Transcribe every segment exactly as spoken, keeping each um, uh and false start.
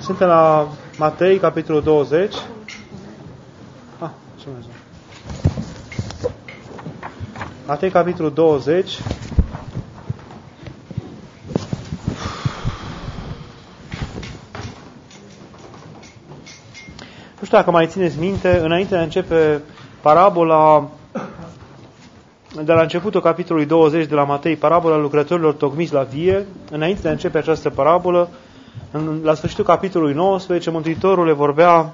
Suntem la Matei, capitolul douăzeci. Ah, ce mai zic? Matei, capitolul douăzeci. Nu știu dacă mai țineți minte, înainte de a începe parabola, de la începutul capitolului douăzeci de la Matei, parabola lucrătorilor tocmiți la vie, înainte de a începe această parabolă, în, la sfârșitul capitolului nouăsprezece, Mântuitorul le vorbea,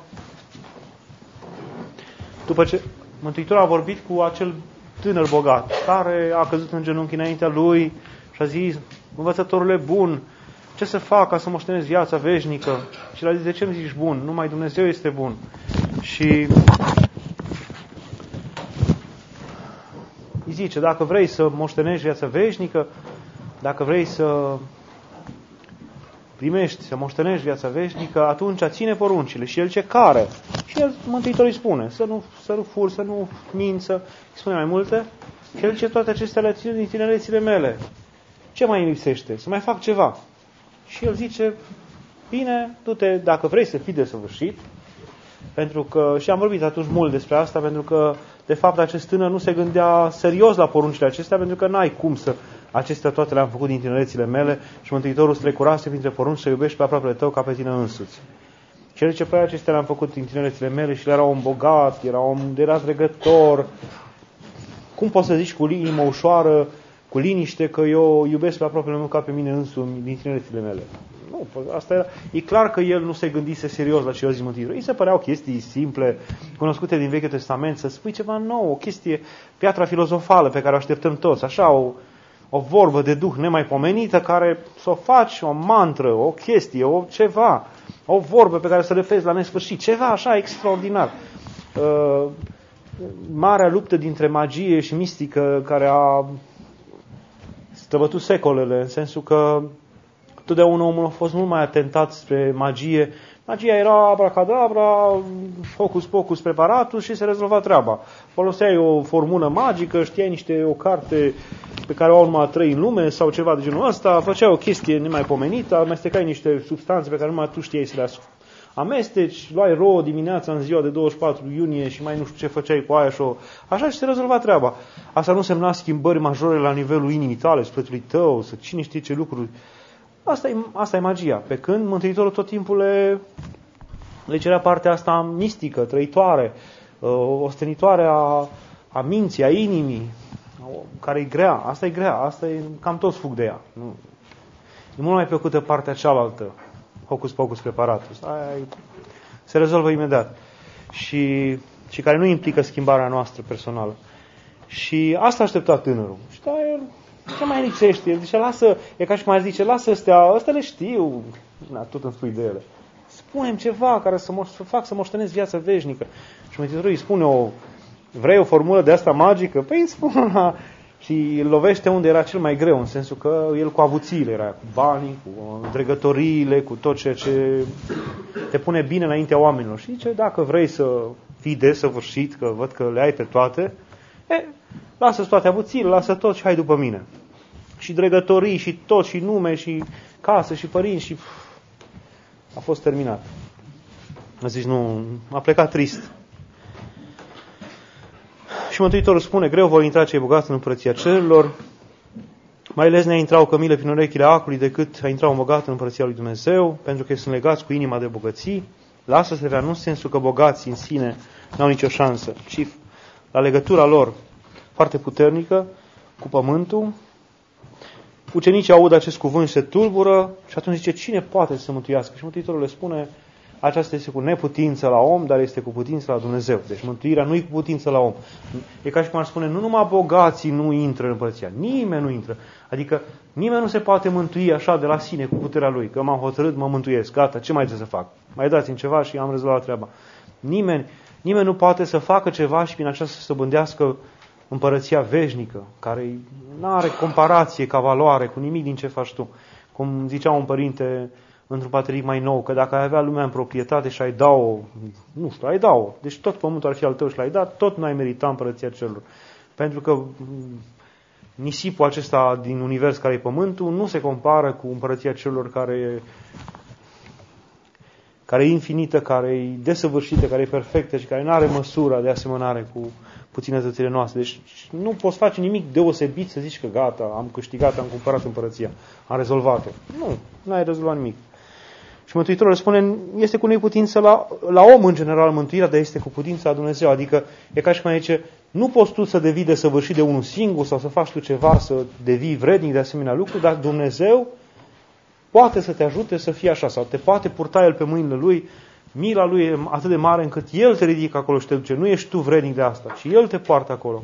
după ce Mântuitorul a vorbit cu acel tânăr bogat, care a căzut în genunchi înaintea lui și a zis: învățătorule bun, ce să fac ca să moștenesc viața veșnică? Și l-a zis: de ce îmi zici bun? Numai Dumnezeu este bun. Și îi zice: dacă vrei să moștenești viața veșnică, dacă vrei să primești, să moștenești viața veșnică, atunci ține poruncile. Și el ce care? Și el, Mântuitorul îi spune: să nu, să nu furi, să nu minți, îi spune mai multe. Și el zice: toate acestea le țin din tinerețile mele. Ce mai îmi lipsește? Să mai fac ceva. Și el zice: bine, du-te, dacă vrei să fii desăvârșit, pentru că, și am vorbit atunci mult despre asta, pentru că, de fapt, acest tânăr nu se gândea serios la poruncile acestea, pentru că n-ai cum să, acestea toate le-am făcut din tinerețile mele și Mântuitorul strecurase printre porunci să iubești pe aproapele tău ca pe tine însuți. Și el zice: păi acestea le-am făcut din tinerețile mele și el era om bogat, era om, era dregător. Cum poți să zici cu inimă ușoară, cu liniște, că eu iubesc pe aproapele meu ca pe mine însumi din tinerețile mele? Nu, asta era. E clar că el nu se gândise serios la ce a zis Mântuitorul. Îi se păreau chestii simple, cunoscute din Vechiul Testament, să spui ceva nou, o chestie, piatra filozofală pe care o așteptăm toți, așa, o, o vorbă de duh nemaipomenită care să o faci, o mantră, o chestie, o ceva, o vorbă pe care să o repezi la nesfârșit, ceva așa extraordinar. Uh, marea luptă dintre magie și mistică care a străbătut secolele, în sensul că totdeauna omul a fost mult mai atentat spre magie. Magia era abracadabra, focus pocus preparatus și se rezolva treaba. Foloseai o formulă magică, știai niște, o carte pe care o au numai trei în lume sau ceva de genul ăsta, făceai o chestie nemaipomenită, amestecai niște substanțe pe care numai tu știai să le amesteci, luai rouă dimineața în ziua de douăzeci și patru iunie și mai nu știu ce făceai cu aia și o... Așa și se rezolva treaba. Asta nu semna schimbări majore la nivelul inimii tale, sufletului tău, să cine știe ce lucruri. Asta e, asta e magia. Pe când Mântuitorul tot timpul le, le cerea partea asta mistică, trăitoare, ostenitoare a, a minții, a inimii, care e grea. Asta e grea. Asta e, cam toți fug de ea. Nu. E mult mai plăcută partea cealaltă. Hocus pocus preparatus. Aia se rezolvă imediat. Și, și care nu implică schimbarea noastră personală. Și asta aștepta tânărul. Și da, el, ce mai lipsește? El zice: lasă, e ca și cum ar zice: lasă astea, ăstea le știu. Na, tot îmi spui de ele. Spune-mi ceva care să, mo- să fac să moștenesc viața veșnică. Și Mântuitorul îi spune: o, vrei o formulă de asta magică? Păi îi spune. Și îl lovește unde era cel mai greu, în sensul că el cu avuțiile era, cu banii, cu dregătoriile, cu tot ceea ce te pune bine înaintea oamenilor. Și zice: dacă vrei să fii desăvârșit, că văd că le ai pe toate, e, lasă-ți toate avuțiile, lasă tot și hai după mine. Și dregătorii, și tot, și nume, și casă, și părinți, și a fost terminat. Zici, nu, a plecat trist. Și Mântuitorul spune: greu vor intra cei bogați în împărăția cerurilor, mai lesne intrau cămile prin urechile acului decât a intra un bogat în împărăția lui Dumnezeu, pentru că ei sunt legați cu inima de bogății. Lasă-se vrea, nu în sensul că bogații în sine n-au nicio șansă, ci la legătura lor foarte puternică cu pământul. Ucenicii aud acest cuvânt și se tulbură și atunci zice: cine poate să mântuiască? Și Mântuitorul le spune: aceasta este cu neputință la om, dar este cu putință la Dumnezeu. Deci mântuirea nu e cu putință la om. E ca și cum ar spune: nu numai bogații nu intră în împărăția, nimeni nu intră. Adică nimeni nu se poate mântui așa de la sine cu puterea lui, că m-am hotărât, mă mântuiesc, gata, ce mai trebuie să fac? Mai dați-mi ceva și am rezolvat treaba. Nimeni, nimeni nu poate să facă ceva și prin aceasta să dobândească împărăția veșnică, care nu are comparație ca valoare cu nimic din ce faci tu. Cum zicea un părinte într-un patric mai nou, că dacă ai avea lumea în proprietate și ai da-o, nu știu, ai da-o, deci tot pământul ar fi al tău și l-ai dat, tot n-ai merita împărăția celor. Pentru că nisipul acesta din univers care e pământul nu se compară cu împărăția celor care care e infinită, care e desăvârșită, care e perfectă și care nu are măsură de asemănare cu puținătățile noastre. Deci nu poți face nimic deosebit să zici că gata, am câștigat, am cumpărat împărăția, am rezolvat-o. Nu, nu ai rezolvat nimic. Și Mântuitorul le spune, este cu noi putință la, la om în general mântuirea, dar este cu putința la Dumnezeu. Adică e ca și cum zice, nu poți tu să devii desăvârșit de unul singur sau să faci tu ceva, să devii vrednic de asemenea lucruri, dar Dumnezeu poate să te ajute să fii așa sau te poate purta El pe mâinile Lui. Mila Lui e atât de mare încât El te ridică acolo și te duce. Nu ești tu vrednic de asta, ci El te poartă acolo.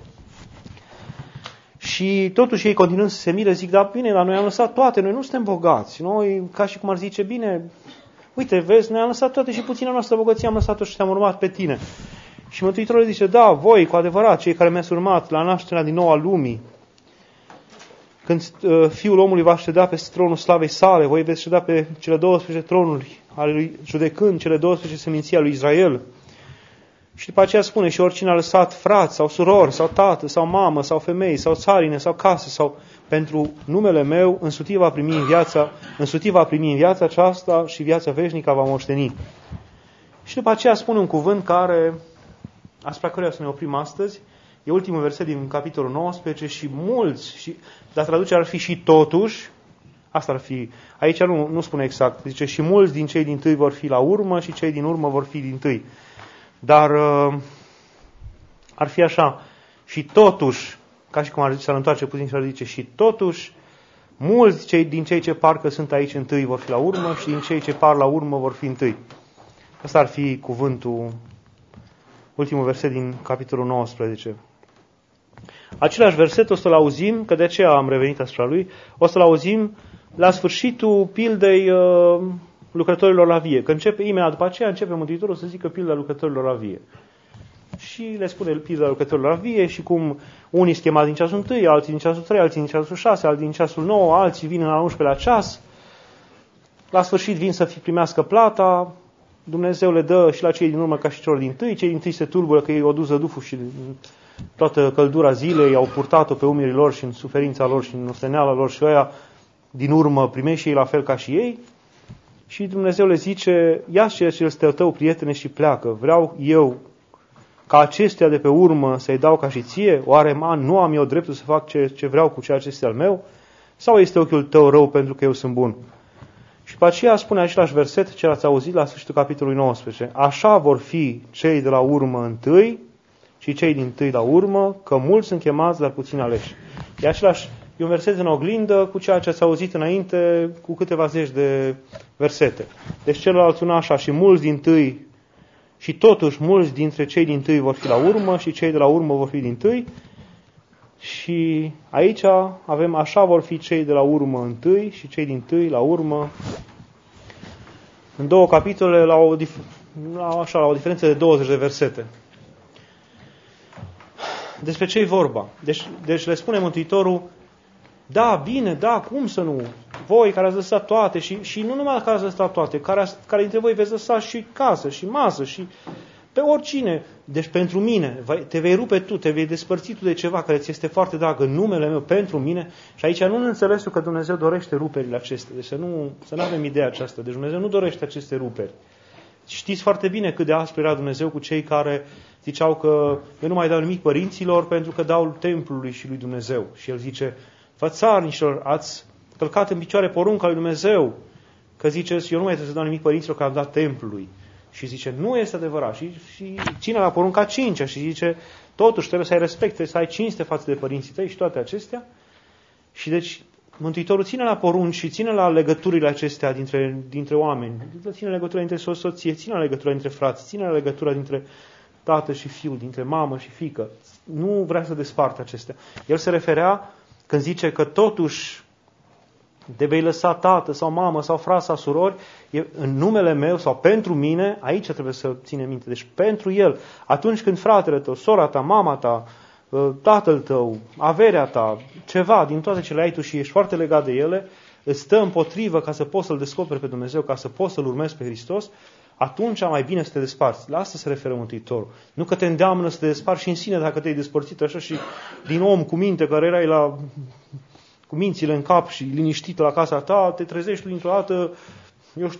Și totuși ei continuând să se mire, zic, da, bine, dar noi am lăsat toate, noi nu suntem bogați. Noi, ca și cum ar zice, bine, uite, vezi, noi am lăsat toate și puțina noastră bogăție am lăsat-o și te-am urmat pe tine. Și Mântuitorul zice, da, voi, cu adevărat, cei care mi-ați urmat la nașterea din nou a lumii, când uh, Fiul omului va ședea pe tronul slavei sale, voi veți ședea pe cele douăsprezece tronuri ale lui, judecând cele douăsprezece seminții ale lui Israel. Și după aceea spune, și oricine a lăsat frați sau surori, sau tată, sau mamă, sau femei, sau țarine, sau casă, sau pentru numele meu, însutit va primi în viața, însutit va primi în viața aceasta și viața veșnică va moșteni. Și după aceea spune un cuvânt care, asupra căruia să ne oprim astăzi, e ultimul verset din capitolul nouăsprezece, și mulți, și, dar traducerea ar fi și totuși, asta ar fi, aici nu, nu spune exact, zice, și mulți din cei dintâi vor fi la urmă și cei din urmă vor fi dintâi. Dar uh, ar fi așa, și totuși, ca și cum ar zice, s-ar întoarce puțin și ar zice, și totuși, mulți cei, din cei ce parcă sunt aici întâi vor fi la urmă și din cei ce par la urmă vor fi întâi. Asta ar fi cuvântul, ultimul verset din capitolul nouăsprezece. Același verset o să-l auzim, că de aceea am revenit asupra lui, o să-l auzim la sfârșitul pildei uh, lucrătorilor la vie. Că începe, imediat după aceea, începe Mântuitorul să zică pilda lucrătorilor la vie. Și le spune pilda lucrătorilor la vie și cum unii sunt chemați din ceasul întâi, alții din ceasul trei, alții din ceasul șase, alții din ceasul nouă, alții vin în al unsprezecelea ceas. La sfârșit vin să primească plata, Dumnezeu le dă și la cei din urmă ca și celor din tâi, cei din tâi se tulbură că ei o dus zăduful și toată căldura zilei au purtat-o pe umerii lor și în suferința lor și în osteneala lor și ăia din urmă primește și ei la fel ca și ei. Și Dumnezeu le zice, ia-ți ceea ce este al tău, prietene, și pleacă. Vreau eu ca acestuia de pe urmă să-i dau ca și ție? Oare man, nu am eu dreptul să fac ce, ce vreau cu ceea ce este al meu? Sau este ochiul tău rău pentru că eu sunt bun? Și pe aceea spune același verset ce ați auzit la sfârșitul capitolului nouăsprezece. Așa vor fi cei de la urmă întâi și cei din tâi la urmă, că mulți sunt chemați, dar puțini aleși. E același, e un verset în oglindă cu ceea ce ați auzit înainte, cu câteva zeci de versete. Deci celălalt una așa, și mulți din tâi, și totuși mulți dintre cei din tâi vor fi la urmă și cei de la urmă vor fi din tâi. Și aici avem, așa vor fi cei de la urmă întâi și cei din tâi la urmă. În două capitole, la o, la, așa, la o diferență de douăzeci de versete. Despre ce e vorba? Deci, deci le spune Mântuitorul, da, bine, da, cum să nu? Voi care ați lăsat toate și, și nu numai care ați lăsat toate, care, care dintre voi veți lăsa și casă, și masă, și pe oricine. Deci pentru mine, te vei rupe tu, te vei despărți tu de ceva care ți este foarte drag în numele meu, pentru mine. Și aici nu în înțelesul că Dumnezeu dorește ruperile acestea. Deci să nu, să nu avem ideea aceasta. Deci Dumnezeu nu dorește aceste ruperi. Știți foarte bine cât de aspru era Dumnezeu cu cei care ziceau că eu nu mai dau nimic părinților pentru că dau templului și lui Dumnezeu. Și el zice, fățarnișilor, ați călcat în picioare porunca lui Dumnezeu, că ziceți, eu nu mai trebuie să dau nimic părinților că am dat templului. Și zice, nu este adevărat. Și, și ține la porunca cincea și zice, totuși trebuie să ai respect, trebuie să ai cinste față de părinții tăi și toate acestea. Și deci Mântuitorul ține la porunci și ține la legăturile acestea dintre, dintre oameni. Ține legătura dintre soție, ține la legătura dintre frați, ține la legătura dintre tată și fiu, dintre mamă și fiică. Nu vrea să despartă acestea. El se referea când zice că totuși de vei lăsa tată sau mamă sau frate sau surori, în numele meu sau pentru mine, aici trebuie să ține minte. Deci pentru el, atunci când fratele tău, sora ta, mama ta, tatăl tău, averea ta, ceva din toate ce le ai tu și ești foarte legat de ele, îți stă împotrivă ca să poți să-L descoperi pe Dumnezeu, ca să poți să-L urmezi pe Hristos, atunci mai bine să te desparți. La asta se referă Mântuitorul. Nu că te îndeamnă să te desparți și în sine dacă te-ai despărțit așa și din om cu minte care erai la... cu mințile în cap și liniștit la casa ta, te trezești tu dintr-o dată, eu știu,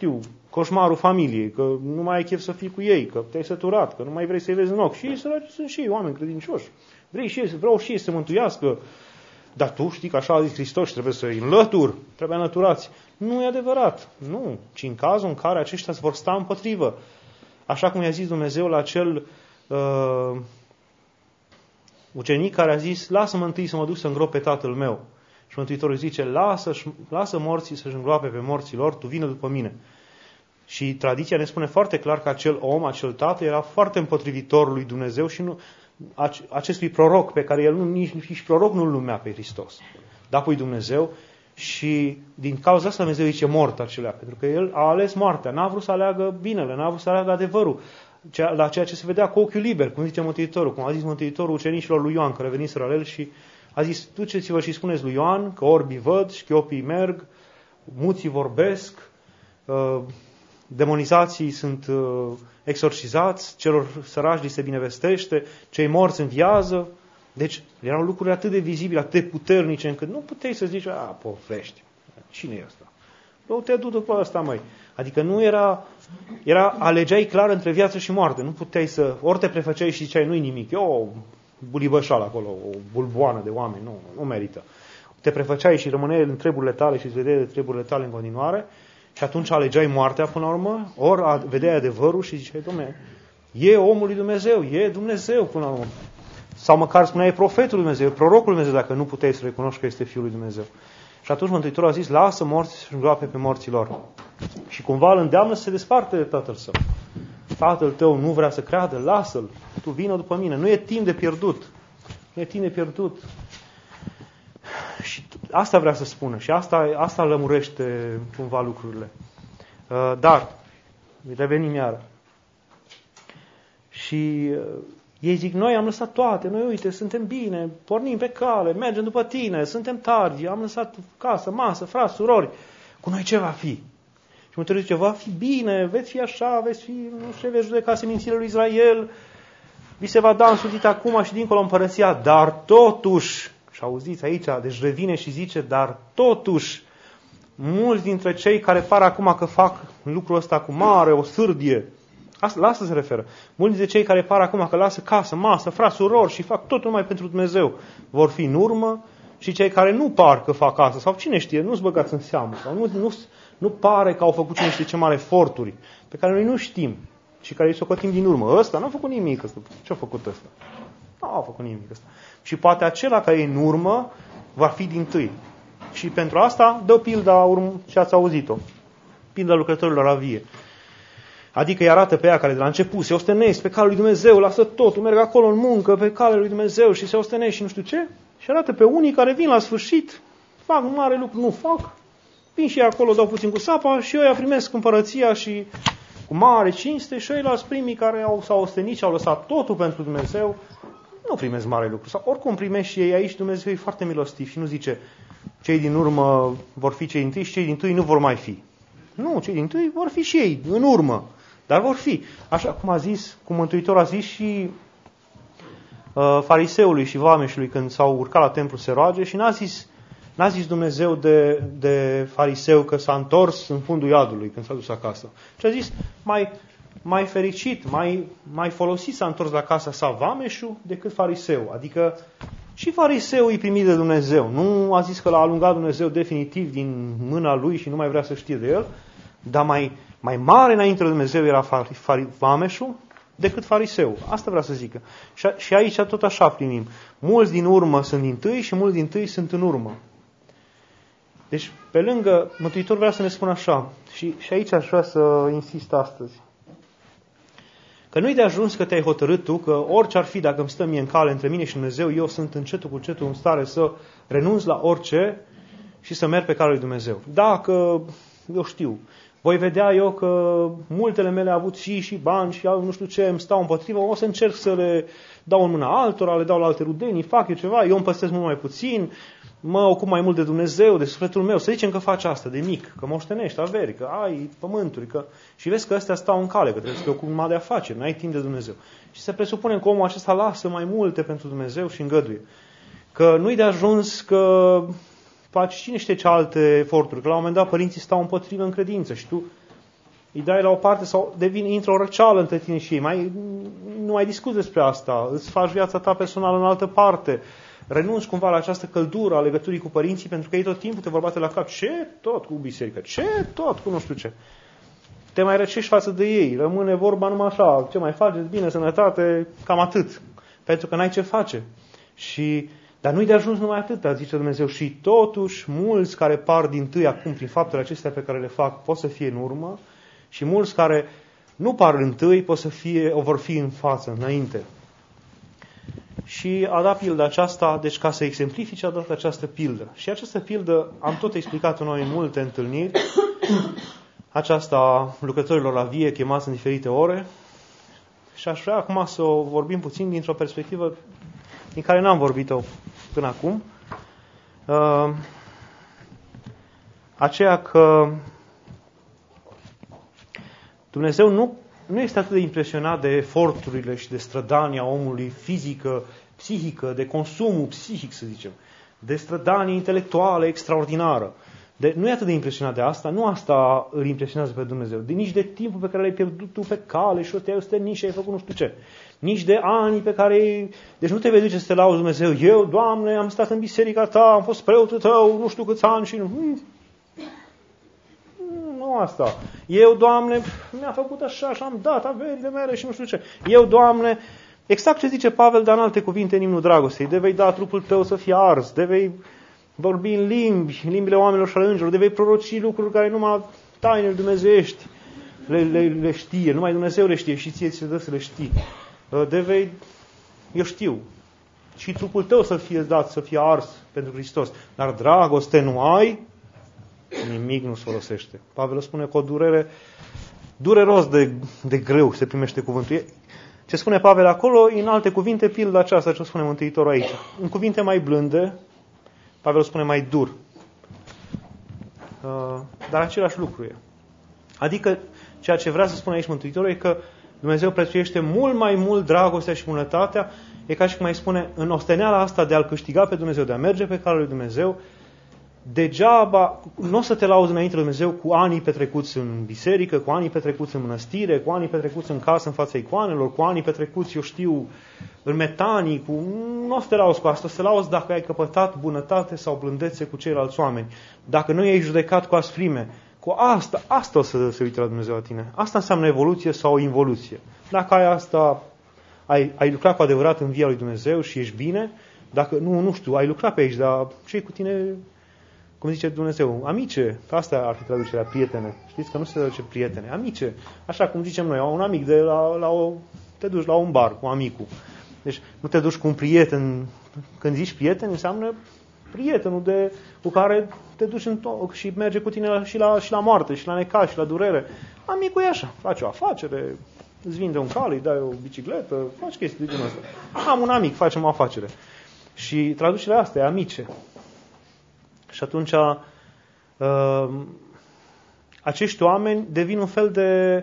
coșmarul familiei, că nu mai ai chef să fii cu ei, că te-ai săturat, că nu mai vrei să-i vezi în ochi. Și ei săraci sunt și ei oameni credincioși. Vrei și ei, vreau și ei să se mântuiască. Dar tu știi că așa a zis Hristos și trebuie să-i înlături, trebuie înlăturați. Nu e adevărat. Nu. Ci în cazul în care aceștia vor sta împotrivă. Așa cum i-a zis Dumnezeu la acel uh, ucenic care a zis, lasă-mă întâi să mă duc să îngrop pe tatăl meu. Și Mântuitorul zice, lasă, lasă morții să-și îngroape pe morții lor, tu vină după mine. Și tradiția ne spune foarte clar că acel om, acel tată, era foarte împotrivitor lui Dumnezeu și nu, acestui proroc pe care el nu, nici, nici proroc nu-l numea pe Hristos. Dar apoi Dumnezeu și din cauza asta Dumnezeu zice mort acelea, pentru că el a ales moartea, n-a vrut să aleagă binele, n-a vrut să aleagă adevărul, la ceea ce se vedea cu ochiul liber, cum zice Mântuitorul, cum a zis Mântuitorul ucenicilor lui Ioan, care veniseră la el și a zis, duceți-vă și spuneți lui Ioan că orbii văd, șchiopii merg, muții vorbesc, demonizații sunt exorcizați, celor săraci li se binevestește, cei morți înviază. Deci erau lucruri atât de vizibile, atât de puternice, încât nu puteai să zici, a, poflești, cine e ăsta? Nu te du după ăsta, măi. Adică nu era, era, alegeai clar între viață și moarte. Nu puteai să, ori te prefăceai și ziceai, nu-i nimic, e o bulibășală acolo, o bulboană de oameni, nu, nu merită. Te prefăceai și rămâneai în treburile tale și îți vedeai de treburile tale în continuare și atunci alegeai moartea până la urmă, ori vedeai adevărul și ziceai, dom'le, e omul lui Dumnezeu, e Dumnezeu până la urmă. Sau măcar spunea, e profetul lui Dumnezeu, e prorocul lui Dumnezeu, dacă nu puteai să recunoști că este Fiul lui Dumnezeu. Și atunci Mântuitorul a zis, lasă morții să-și îngroape pe morții lor. Și cumva îl îndeamnă să se desparte de tatăl său. Tatăl tău nu vrea să creadă, lasă-l, tu vină după mine. Nu e timp de pierdut. Nu e timp de pierdut. Și asta vrea să spună. Și asta, asta lămurește cumva lucrurile. Dar, revenim iară. Și ei zic, noi am lăsat toate, noi uite, suntem bine, pornim pe cale, mergem după tine, suntem tari, am lăsat casă, masă, frați, surori. Cu noi ce va fi? Și Mântuitorul zice, va fi bine, veți fi așa, veți fi, nu știu, veți judeca semințile lui Israel, vi se va da însutit acum și dincolo împărăția, dar totuși, și auziți aici, deci revine și zice, dar totuși, mulți dintre cei care par acum că fac lucrul ăsta cu mare, o sârdie, asta, la asta se referă. Mulți dintre cei care par acum că lasă casă, masă, frați, surori și fac totul numai pentru Dumnezeu, vor fi în urmă, și cei care nu par că fac asta, sau cine știe, nu-ți băgați în seamă, sau nu, nu, nu pare că au făcut cine știe ce mare eforturi, pe care noi nu știm și care îi socotim din urmă. Ăsta n-a făcut nimic, ăsta. Ce-a făcut ăsta? Nu a făcut nimic ăsta. Și poate acela care e în urmă va fi dintâi. Și pentru asta dă pilda ce ați auzit-o. Pilda lucrătorilor la vie. Adică îi arată pe ea care de la început se ostenesc pe calea lui Dumnezeu, lasă totul, merg acolo în muncă pe calea lui Dumnezeu și se ostenesc și nu știu ce. Și arată pe unii care vin la sfârșit, fac un mare lucru, nu fac, vin și acolo, dau puțin cu sapa și ăia primesc împărăția și cu mare cinste și ăilalți primii care au, s-au ostenit și au lăsat totul pentru Dumnezeu, nu primesc mare lucru. Sau oricum primesc și ei aici, Dumnezeu e foarte milostiv și nu zice cei din urmă vor fi cei dintâi și cei dintâi nu vor mai fi. Nu, cei dintâi vor fi și ei, în urmă, dar vor fi. Așa cum a zis, cum Mântuitorul a zis și fariseului și vameșului când s-au urcat la templu se roage și n-a zis, n-a zis Dumnezeu de, de fariseu că s-a întors în fundul iadului când s-a dus acasă. Și a zis, mai, mai fericit, mai, mai folosit s-a întors la casa sa vameșul decât fariseu. Adică și fariseu îi primit de Dumnezeu. Nu a zis că l-a alungat Dumnezeu definitiv din mâna lui și nu mai vrea să știe de el, dar mai, mai mare înainte de Dumnezeu era vameșul decât fariseu. Asta vrea să zică. Și, și aici tot așa primim. Mulți din urmă sunt dintâi și mulți dintâi sunt în urmă. Deci, pe lângă, Mântuitorul vrea să ne spună așa, și, și aici aș vrea să insist astăzi, că nu-i de ajuns că te-ai hotărât tu, că orice ar fi, dacă îmi stă mie în cale între mine și Dumnezeu, eu sunt încetul cu încetul în stare să renunț la orice și să merg pe calea lui Dumnezeu. Dacă, eu știu, voi vedea eu că multele mele avuții și bani și nu știu ce îmi stau împotrivă, o să încerc să le dau în mâna altora, le dau la alte rudenii, fac eu ceva, eu îmi păstrez mult mai puțin, mă ocup mai mult de Dumnezeu, de sufletul meu. Să zicem că faci asta de mic, că moștenești averi, că ai pământuri, că... și vezi că astea stau în cale, că trebuie să te ocupi numai de afaceri, n-ai timp de Dumnezeu. Și se presupune că omul acesta lasă mai multe pentru Dumnezeu și îngăduie. Că nu-i de ajuns că faci cine știe ce alte eforturi, că la un moment dat părinții stau împotrivă în credință și tu îi dai la o parte sau devine, intră o răceală între tine și ei. Mai, nu mai discuți despre asta, îți faci viața ta personală în altă parte. Renunți cumva la această căldură a legăturii cu părinții, pentru că ei tot timpul te vor bate la cap. Ce tot cu biserică? Ce tot cu nu știu ce? Te mai răcești față de ei. Rămâne vorba numai așa. Ce mai faceți? Bine, sănătate, cam atât. Pentru că n-ai ce face. Și, dar nu-i de ajuns numai atât, zice Dumnezeu. Și totuși, mulți care par din tâi acum prin faptele acestea pe care le fac, pot să fie în urmă. Și mulți care nu par întâi, pot să fie, o vor fi în față, înainte. Și a dat pilda aceasta, deci ca să exemplifice, a dat această pildă. Și această pildă am tot explicat-o noi în multe întâlniri, aceasta lucrătorilor la vie, chemați în diferite ore. Și aș vrea acum să o vorbim puțin dintr-o perspectivă din care n-am vorbit-o până acum. Uh, aceea că Dumnezeu nu, nu este atât de impresionat de eforturile și de strădania omului fizică, psihică, de consumul psihic, să zicem, de strădanie intelectuală extraordinară. De, nu e atât de impresionat de asta, nu asta îl impresionează pe Dumnezeu, de, nici de timpul pe care l-ai pierdut tu pe cale și o te-ai ostenit și ai făcut nu știu ce. Nici de ani pe care... Deci nu te vei duce să te lauzi Dumnezeu. Eu, Doamne, am stat în biserica ta, am fost preotul tău, nu știu câți ani și nu... Nu asta. Eu, Doamne, mi-a făcut așa și am dat averile mele și nu știu ce. Eu, Doamne, exact ce zice Pavel, dar în alte cuvinte în imnul dragostei, de vei da trupul tău să fie ars, de vei vorbi în limbi, în limbile oamenilor și ale îngerilor, de vei proroci lucruri care numai tainele dumnezeiești le, le, le știe, numai Dumnezeu le știe și ție ți le dă să le știi. De vei, eu știu, și trupul tău să fie dat, să fie ars pentru Hristos, dar dragoste nu ai, nimic nu se folosește. Pavel spune cu o durere, dureros de, de greu se primește cuvântul. Ce spune Pavel acolo, în alte cuvinte, pilda aceasta ce spune Mântuitorul aici. În cuvinte mai blânde, Pavel spune mai dur. Dar același lucru e. Adică, ceea ce vrea să spune aici Mântuitorul e că Dumnezeu prețuiește mult mai mult dragostea și bunătatea. E ca și cum mai spune, în osteneala asta de a-L câștiga pe Dumnezeu, de a merge pe calea lui Dumnezeu, degeaba, nu o să te lauzi înainte de Dumnezeu cu anii petrecuți în biserică, cu anii petrecuți în mănăstire, cu anii petrecuți în casă în fața icoanelor, cu anii petrecuți, eu știu, în metanii, cu... nu o să te lauzi cu asta, o să te lauzi dacă ai căpătat bunătate sau blândețe cu ceilalți oameni, dacă nu i-ai judecat cu asprime. Cu asta, asta o să se uite la Dumnezeu la tine. Asta înseamnă evoluție sau involuție. Dacă ai asta, ai, ai lucrat cu adevărat în via lui Dumnezeu și ești bine, dacă nu, nu știu, ai lucrat pe aici, dar ce cu tine... Cum zice Dumnezeu, amice, asta ar fi traducerea, prietene. Știți că nu se traduce prietene, amice. Așa cum zicem noi, un amic de la, la o, te duci la un bar cu amicul. Deci nu te duci cu un prieten. Când zici prieten, înseamnă prietenul de, cu care te duci în to- și merge cu tine la, și, la, și la moarte, și la necaz, și la durere. Amicul e așa, face o afacere, îți vinde un cal, îi dai o bicicletă, faci chestii de genul ăsta. Am un amic, facem o afacere. Și traducerea asta e amice. Și atunci uh, acești oameni devin un fel de...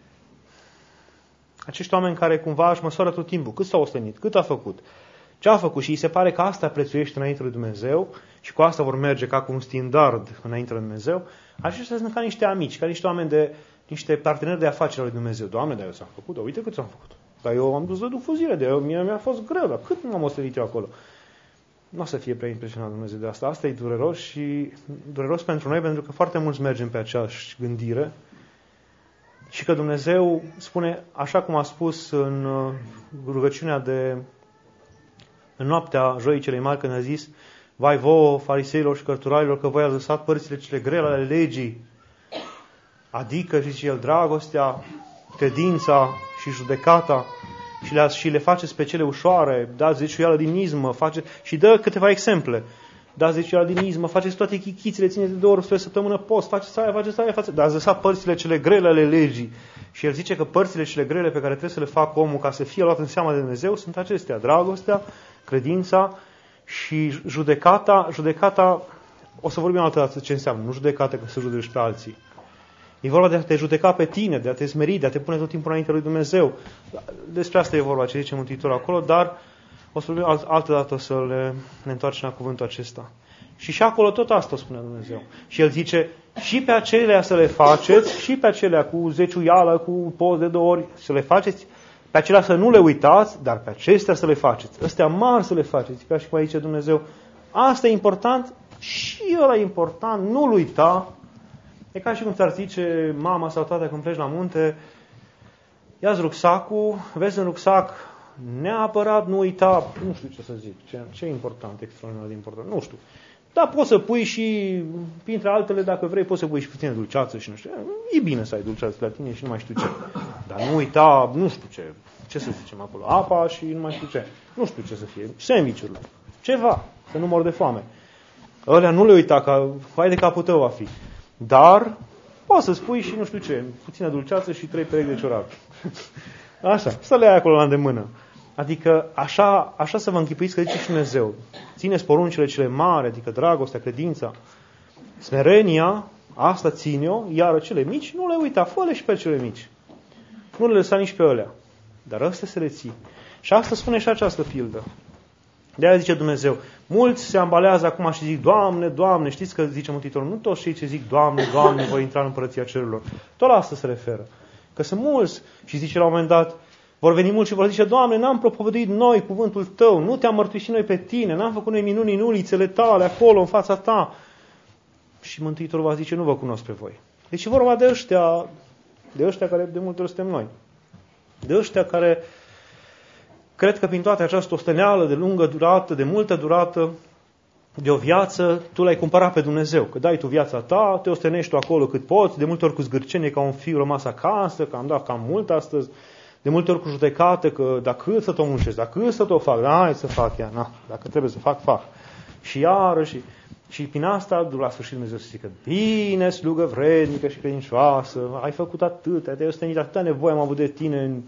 Acești oameni care cumva își măsoară tot timpul. Cât s-a ostenit, cât a făcut, ce a făcut. Și îi se pare că asta prețuiește înainte lui Dumnezeu și cu asta vor merge ca cu un standard înainte lui Dumnezeu. Aceștia sunt ca niște amici, ca niște oameni de... niște parteneri de afaceri lui Dumnezeu. Doamne, dar eu s-am făcut, dar uite cât s-am făcut. Dar eu am dus de dufuzire, de eu, mie mi-a fost greu, dar cât m-am ostenit eu acolo. Nu o să fie prea impresionat Dumnezeu de asta. Asta e dureros și dureros pentru noi, pentru că foarte mulți mergem pe aceeași gândire și că Dumnezeu spune, așa cum a spus în rugăciunea de în noaptea joii celei mari, când a zis, vai vouă, fariseilor și cărturarilor, că voi ați lăsat părțile cele grele ale legii, adică, zice el, dragostea, credința și judecata, și le, și le faceți pe cele ușoare, dați zeciuială din izmă, face, și dă câteva exemple. Dați zeciuială din izmă, faceți toate chichițele, țineți de două ori pe săptămână post, faceți aia, faceți aia, faceți... Dar ați lăsat părțile cele grele ale legii. Și el zice că părțile cele grele pe care trebuie să le facă omul ca să fie luat în seama de Dumnezeu sunt acestea: dragostea, credința și judecata. Judecata, o să vorbim altă dată ce înseamnă, nu judecata că să judeci pe alții. E vorba de a te judeca pe tine, de a te smeri, de a te pune tot timpul înainte lui Dumnezeu. Despre asta e vorba, ce zice Mântuitorul acolo, dar o să vorbim altă dată, o să le, ne întoarcem la cuvântul acesta. Și și acolo tot asta spune Dumnezeu. Și El zice, și pe acelea să le faceți, și pe acelea cu zeciuială, cu post de două ori, să le faceți, pe acelea să nu le uitați, dar pe acestea să le faceți. Astea mari să le faceți, ca și cum aici Dumnezeu. Asta e important și ăla e important, nu-l uita. E ca și cum ți-ar zice mama sau tata când pleci la munte, ia-ți rucsacul, vezi în rucsac, neapărat nu uita, nu știu ce să zic, ce, ce e important, extraordinar de important, nu știu. Dar poți să pui și, printre altele, dacă vrei, poți să pui și puțină dulceață și nu știu. E bine să ai dulceață la tine și nu mai știu ce. Dar nu uita, nu știu ce, ce să zicem acolo, apa și nu mai știu ce. Nu știu ce să fie, sandwich-urile, ceva, să nu mor de foame. Ălea nu le uita, că vai de capul tău va fi. Dar poți să spui și nu știu ce, puțină dulceață și trei perechi de ciorapi. Așa, să le ai acolo la îndemână. Adică așa, așa să vă închipuiți că zice și Dumnezeu. Țineți poruncile cele mari, adică dragostea, credința, smerenia, asta ține-o, iar cele mici nu le uita, fă-le și pe cele mici. Nu le lăsa nici pe alea. Dar astea se le ții. Și asta spune și această pildă. De-aia zice Dumnezeu, mulți se ambalează acum și zic, Doamne, Doamne, știți că zice Mântuitorul, nu toți cei ce zic, Doamne, Doamne, vor intra în Împărăția Cerurilor. Tot la asta se referă. Că sunt mulți și zice la un moment dat, vor veni mulți și vor zice, Doamne, n-am propovăduit noi cuvântul Tău, nu te-am mărturisit noi pe Tine, n-am făcut noi minuni în ulițele Tale, acolo, în fața Ta. Și Mântuitorul va zice, nu vă cunosc pe voi. Deci e vorba de ăștia, de ăștia care de multe ori suntem noi. De ăștia care cred că prin toată această osteneală de lungă durată, de multă durată, de o viață, tu l-ai cumpărat pe Dumnezeu. Că dai tu viața ta, te ostenești tu acolo cât poți, de multe ori cu zgârcenie ca un fiu rămas acasă, că am dat cam mult astăzi, de multe ori cu judecată, că dacă cât să t-o muncesc, dacă cât să t-o fac, da, hai să fac ea, na, dacă trebuie să fac, fac. Și iară și, și prin asta, la sfârșit Dumnezeu să zică, bine, slugă vrednică și credincioasă, ai făcut atâtea, te-ai ostenit atâta nevoie, am avut de tine în,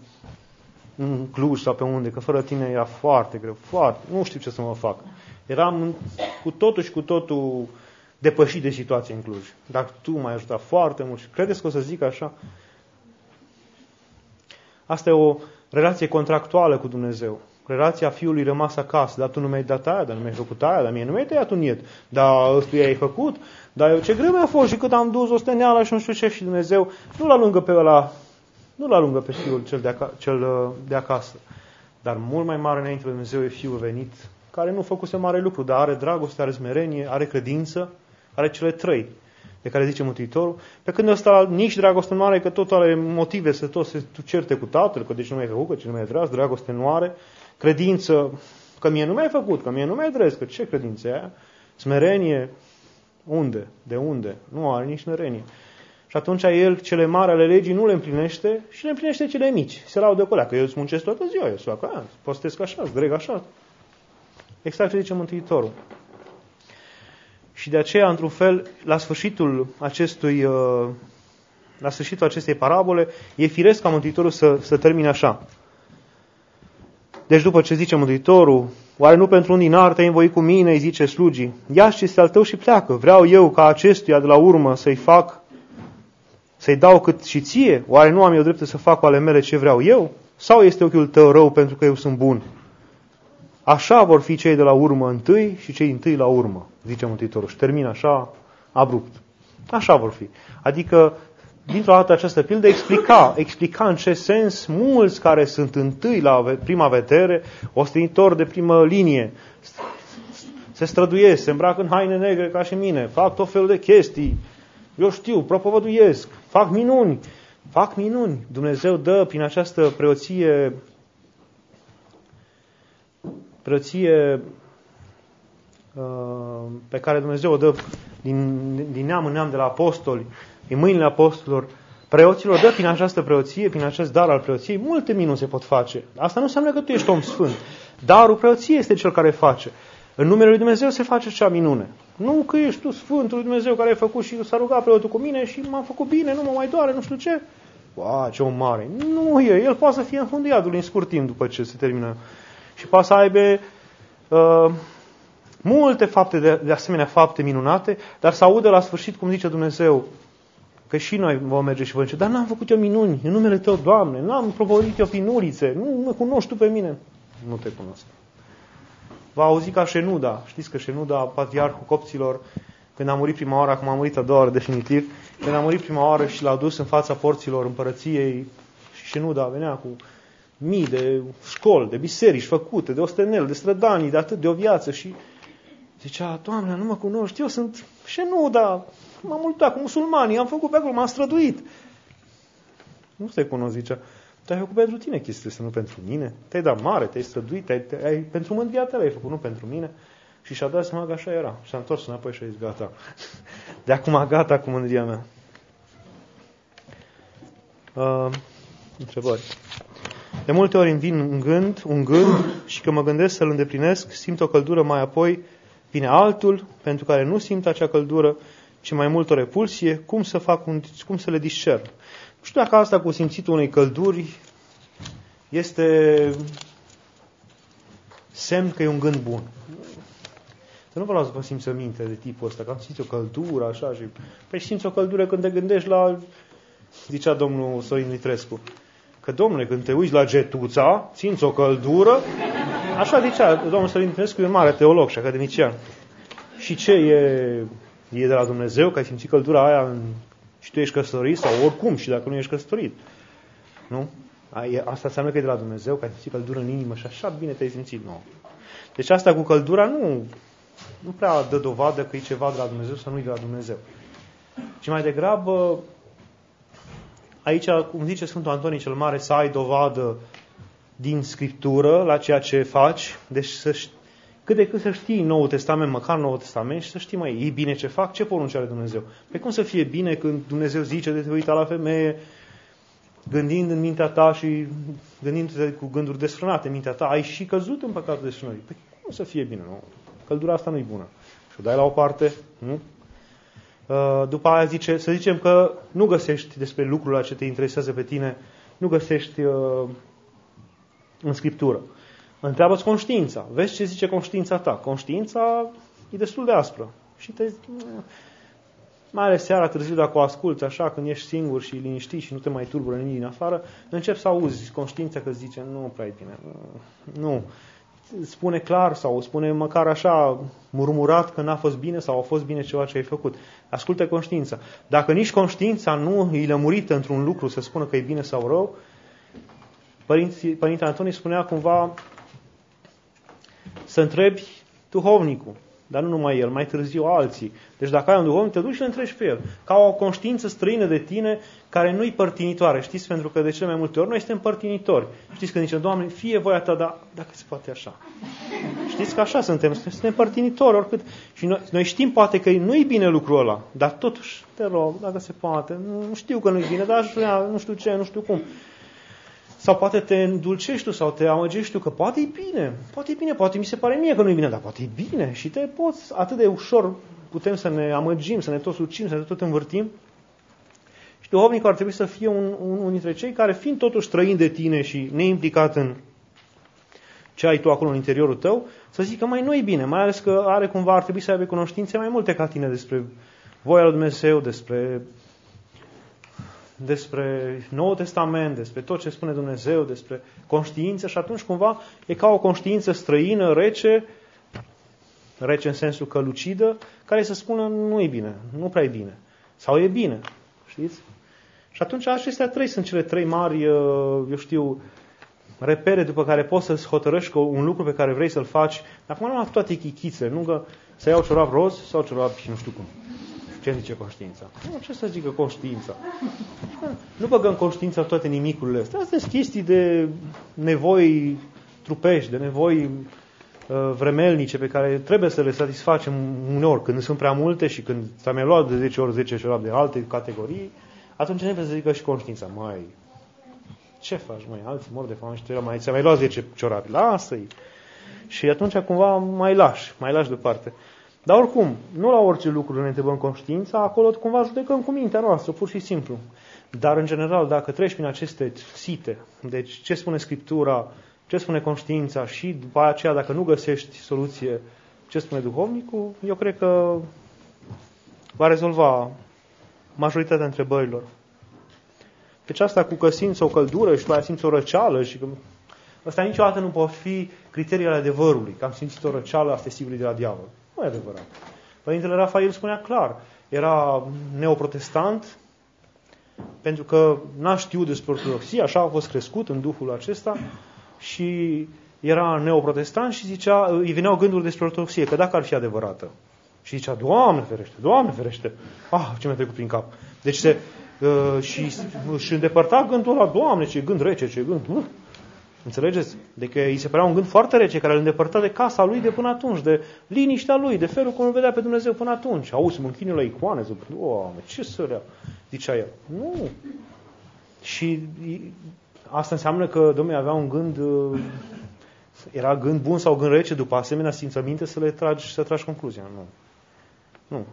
în Cluj sau pe unde, că fără tine era foarte greu, foarte, nu știu ce să mă fac. Eram cu totul și cu totul depășit de situație în Cluj. Dar tu m-ai ajutat foarte mult și credeți că o să zic așa? Asta e o relație contractuală cu Dumnezeu. Relația fiului rămas acasă. Dar tu nu mi-ai dat aia, dar nu mi-ai făcut aia, dar mie nu mi-ai tăiat un iet. Dar ăstuia ai făcut. Dar eu ce greu mi-a fost și cât am dus osteneala și nu știu ce și Dumnezeu nu l-alungă pe ăla, nu l-alungă pe fiul cel de, aca- cel de acasă. Dar mult mai mare înainte de Dumnezeu e fiul venit, care nu făcuse mare lucru, dar are dragoste, are smerenie, are credință, are cele trei de care zice Mântuitorul. Pe când ăsta nici dragoste nu are, că tot are motive să tot se certe cu tatăl, că de ce nu mi-ai făcut, că ce nu mi-ai drag, dragoste nu are, credință, că mie nu mi-ai făcut, că mie nu mi-ai dresc, că ce credință e aia? Smerenie, unde? De unde? Nu are nici smerenie. Și atunci el cele mari ale legii nu le împlinește și le împlinește cele mici. Se laudă cu alea, că eu îți muncesc toată ziua, eu fac aia, postesc așa, îți dreg așa. Exact ce zice Mântuitorul. Și de aceea, într-un fel, la sfârșitul acestui, la sfârșitul acestei parabole, e firesc ca Mântuitorul să, să termine așa. Deci după ce zice Mântuitorul, oare nu pentru un dinar te-ai învoit cu mine, îi zice slugii, ia-și ce este al tău și pleacă. Vreau eu ca acestuia de la urmă să-i fac, să-i dau cât și ție? Oare nu am eu dreptul să fac cu ale mele ce vreau eu? Sau este ochiul tău rău pentru că eu sunt bun? Așa vor fi cei de la urmă întâi și cei întâi la urmă, zice Mântuitorul. Și termină așa, abrupt. Așa vor fi. Adică, dintr-o dată această pildă explica, explica în ce sens mulți care sunt întâi la prima vedere, ostenitori de primă linie, se străduiesc, se îmbracă în haine negre ca și mine, fac tot felul de chestii, eu știu, propovăduiesc, fac minuni, fac minuni. Dumnezeu dă prin această preoție preoție pe care Dumnezeu o dă din, din neam în neam de la apostoli, din mâinile apostolilor, preoților, dă prin această preoție, prin acest dar al preoției, multe minuni se pot face. Asta nu înseamnă că tu ești om sfânt. Darul preoției este cel care face. În numele lui Dumnezeu se face cea minune. Nu că ești tu Sfântul lui Dumnezeu care ai făcut și s-a rugat preotul cu mine și m-am făcut bine, nu mă mai doare, nu știu ce. Uau, ce om mare. Nu e. El poate să fie înfundiat în scurt timp după ce se termină. Și poate să aibă uh, multe fapte, de, de asemenea fapte minunate, dar să audă la sfârșit, cum zice Dumnezeu, că și noi vom merge și vom zice, dar n-am făcut eu minuni în numele Tău, Doamne, n-am propovăduit eu prin ulițe, nu mă cunoști Tu pe mine. Nu te cunosc. va auzi ca Șenuda. Știți că Șenuda, patriarhul copților, când a murit prima oară, acum a murit a doua oară definitiv, când a murit prima oară și l-a dus în fața porților împărăției și Șenuda venea cu mii de școli, de biserici făcute, de osteneli, de strădanii, de atât, de o viață și zicea, Doamne, nu mă cunoști, eu sunt Șenuda, m-am luptat cu musulmanii, am făcut pe acolo, m-am străduit. Nu te cunosc, zicea, te-ai făcut pentru tine chestia asta, nu pentru mine. Te-ai dat mare, te-ai străduit, te-ai, te-ai, pentru mândria ta l-ai făcut, nu pentru mine. Și și-a dat seama că așa era. Și s-a întors înapoi și a zis, gata. De acum gata cu mândria mea. Uh, întrebări. De multe ori îmi vin un gând, un gând și că mă gândesc să-l îndeplinesc, simt o căldură, mai apoi vine altul pentru care nu simt acea căldură, ci mai mult o repulsie. Cum să fac, un, cum să le discern? Nu știu dacă asta cu simțitul unei călduri este semn că e un gând bun. Să nu vă las vă simțăminte de tipul ăsta, că am simțit o căldură, așa, și... Păi simți o căldură când te gândești la, zicea domnul Sorin Mitrescu, că, domnule, când te uiți la Getuța, simți o căldură, așa zicea domnul Sorin Mitrescu, e un mare teolog și academician. Și ce e, e de la Dumnezeu, că ai simțit căldura aia în... și tu ești căsătorit, sau oricum, și dacă nu ești căsătorit. Nu? Asta înseamnă că e de la Dumnezeu, că ai simțit căldură în inimă și așa bine te-ai simțit. Nu. Deci asta cu căldura nu, nu prea dă dovadă că e ceva de la Dumnezeu sau nu e de la Dumnezeu. Ci mai degrabă, aici, cum zice Sfântul Antonie cel Mare, să ai dovadă din Scriptură la ceea ce faci, deci să știi, cât de cât să știi Noul Testament, măcar Noul Testament, și să știi, mai e bine ce fac, ce porunci are Dumnezeu. Pe cum să fie bine când Dumnezeu zice de te uita la femeie, gândind în mintea ta și gândindu-te cu gânduri desfrânate în mintea ta, ai și căzut în păcatul desfrânării. Păi cum să fie bine, nu? Căldura asta nu-i bună. Și o dai la o parte, nu? După aia zice, să zicem că nu găsești despre lucrurile ce te interesează pe tine, nu găsești uh, în Scriptură. Întreabă-ți conștiința. Vezi ce zice conștiința ta. Conștiința e destul de aspră. Și te, mai ales seara târziu, dacă o asculți așa, când ești singur și liniștit și nu te mai tulbură nimic din afară, începi să auzi conștiința că zice, nu prea e bine. Nu. Spune clar sau spune măcar așa murmurat că n-a fost bine sau a fost bine ceva ce ai făcut. Ascultă conștiința. Dacă nici conștiința nu e lămurită într-un lucru să spună că e bine sau rău, Părintele Antonie spunea cumva să întrebi duhovnicul, dar nu numai el, mai târziu alții. Deci dacă ai un duhovnic, te duci și îl întrebi pe el. Ca o conștiință străină de tine care nu-i părtinitoare. Știți? Pentru că de cele mai multe ori noi suntem părtinitori. Știți când zice, Doamne, fie voia ta, dar dacă se poate așa. Știți că așa suntem, suntem părtinitori oricât. Și noi, noi știm poate că nu-i bine lucrul ăla, dar totuși, te rog, dacă se poate, nu știu că nu-i bine, dar aș vrea, nu știu ce, nu știu cum. Sau poate te îndulcești tu sau te amăgești tu că poate e bine, poate e bine, poate mi se pare mie că nu e bine, dar poate e bine și te poți, atât de ușor putem să ne amăgim, să ne tot sucim, să ne tot învârtim. Și duhovnicul ar trebui să fie un, un, unul dintre cei care, fiind totuși străin de tine și neimplicat în ce ai tu acolo în interiorul tău, să zică mai nu e bine, mai ales că are cumva, ar trebui să aibă cunoștințe mai multe ca tine despre voia lui Dumnezeu, despre despre Noul Testament, despre tot ce spune Dumnezeu, despre conștiință și atunci cumva e ca o conștiință străină, rece, rece în sensul că lucidă, care să spună nu e bine, nu prea e bine. Sau e bine, știți? Și atunci acestea trei sunt cele trei mari, eu știu, repere după care poți să-ți hotărăști că un lucru pe care vrei să-l faci. Acum nu am toate chichițele, nu că să iau ciorap roz sau ciorap și nu știu cum. Ce zice conștiința? Nu, ce să zică conștiința? Nu băgăm conștiința toate nimicurile astea. Astea sunt chestii de nevoi trupești, de nevoi uh, vremelnice pe care trebuie să le satisfacem uneori. Când sunt prea multe și când s-a mai luat de zece ori zece ciorap de alte categorii, atunci trebuie să zică și conștiința. Mai, ce faci, măi? Alții mor de foame și tu mai, ți-a mai luat zece ciorapi. Lasă-i! Și atunci cumva mai lași, mai lași deoparte. Dar oricum, nu la orice lucru ne întrebăm conștiința, acolo cumva judecăm cu mintea noastră, pur și simplu. Dar, în general, dacă treci prin aceste site, deci ce spune Scriptura, ce spune conștiința și după aceea, dacă nu găsești soluție, ce spune duhovnicul, eu cred că va rezolva majoritatea întrebărilor. Deci asta cu că simți o căldură și după aia simți o răceală și că Ăsta niciodată nu pot fi criteriile adevărului, că am simțit o răceală a festivalului de la diavol. Nu e adevărat. Părintele Rafael spunea clar, era neoprotestant, pentru că n-a știut despre ortodoxie, așa a fost crescut în duhul acesta și era neoprotestant și zicea, îi veneau gânduri despre ortodoxie, că dacă ar fi adevărată. Și zicea, Doamne ferește, Doamne ferește, ah, ce mi-a trecut prin cap. Deci se, uh, și își îndepărta gândul ăla, Doamne, ce gând rece, ce gând, uh. Înțelegeți? Deci îi se părea un gând foarte rece, care îl îndepărta de casa lui de până atunci, de liniștea lui, de felul cum îl vedea pe Dumnezeu până atunci. Auzi, mă închin la icoane, zic, Doamne, ce sărea, zicea el. Nu. Și asta înseamnă că Domnul avea un gând, era gând bun sau gând rece, după asemenea simțăminte să le tragi, să tragi concluzia. Nu. Nu.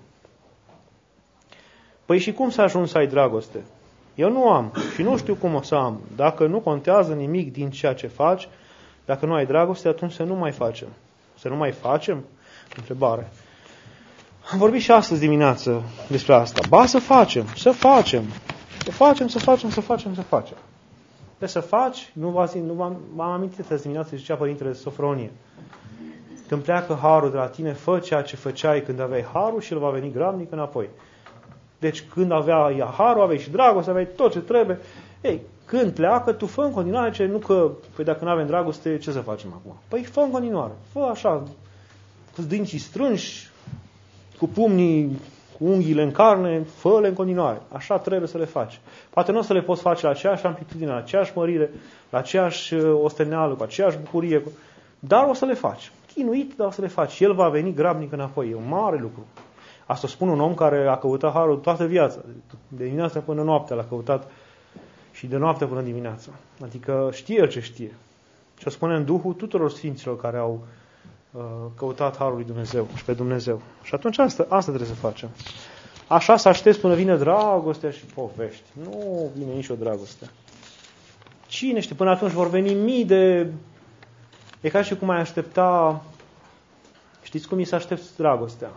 Păi și cum să ajungi să ai dragoste? Eu nu am și nu știu cum o să am. Dacă nu contează nimic din ceea ce faci, dacă nu ai dragoste, atunci să nu mai facem. Să nu mai facem? Întrebare. Am vorbit și astăzi dimineață despre asta. Ba să facem, să facem. Să facem, să facem, să facem, să facem. De să faci, nu, v-ați, nu v-am, m-am amintit azi dimineață, zicea Părintele Sofronie. Când pleacă harul de la tine, fă ceea ce făceai când aveai harul și el va veni grabnic înapoi. Deci când avea ea harul, aveai și dragoste, aveai tot ce trebuie. Ei, când pleacă, tu fă în continuare ce, nu că, păi dacă nu avem dragoste, ce să facem acum? Păi fă în continuare. Fă așa, cu dinții strânși, cu pumnii, cu unghiile în carne, fă-le în continuare. Așa trebuie să le faci. Poate nu o să le poți face la aceeași amplitudine, la aceeași mărire, la aceeași osteneală, cu aceeași bucurie, dar o să le faci. Chinuit, dar o să le faci. Și el va veni grabnic înapoi. E un mare lucru. Asta spun un om care a căutat harul toată viața. De dimineața până noaptea l-a căutat și de noapte până dimineața. Adică știe ce știe. Și o spune în Duhul tuturor sfinților care au uh, căutat harul lui Dumnezeu și pe Dumnezeu. Și atunci asta, asta trebuie să facem. Așa să aștepți până vine dragostea și povești. Nu vine nicio dragoste. Cine știe? Până atunci vor veni mii de... E ca și cum ai aștepta... Știți cum e să aștepți dragostea?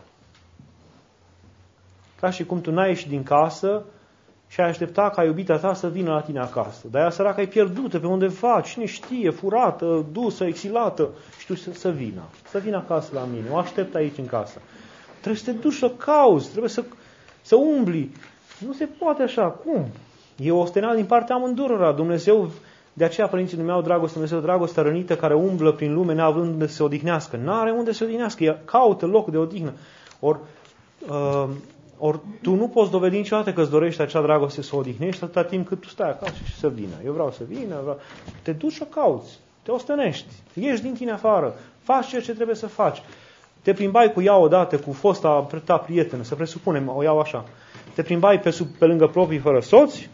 Ca și cum tu n-ai ieșit din casă și ai aștepta ca iubita ta să vină la tine acasă. Dar ea săracă e pierdută pe undeva, cine știe, furată, dusă, exilată. Și tu să, să vină. Să vină acasă la mine. O aștept aici în casă. Trebuie să te duci să cauzi, trebuie să, să umbli. Nu se poate așa. Cum? E o osteneală din partea amândurora. Dumnezeu, de aceea părinții numeau dragoste, Dumnezeu dragoste rănită care umblă prin lume neavând unde să se odihnească. N-are unde să se odihnească. Ea caută loc de odihnă. Ori... Uh, Ori tu nu poți dovedi niciodată că îți dorești acea dragoste să o odihnești atâta timp cât tu stai acasă și să vină. Eu vreau să vină, vreau... te duci și o cauți, te ostenești, ieși din tine afară, faci ceea ce trebuie să faci. Te plimbai cu ea odată, cu fosta ta prietenă, să presupunem, o iau așa. Te plimbai pe, sub, pe lângă proprii fără soți,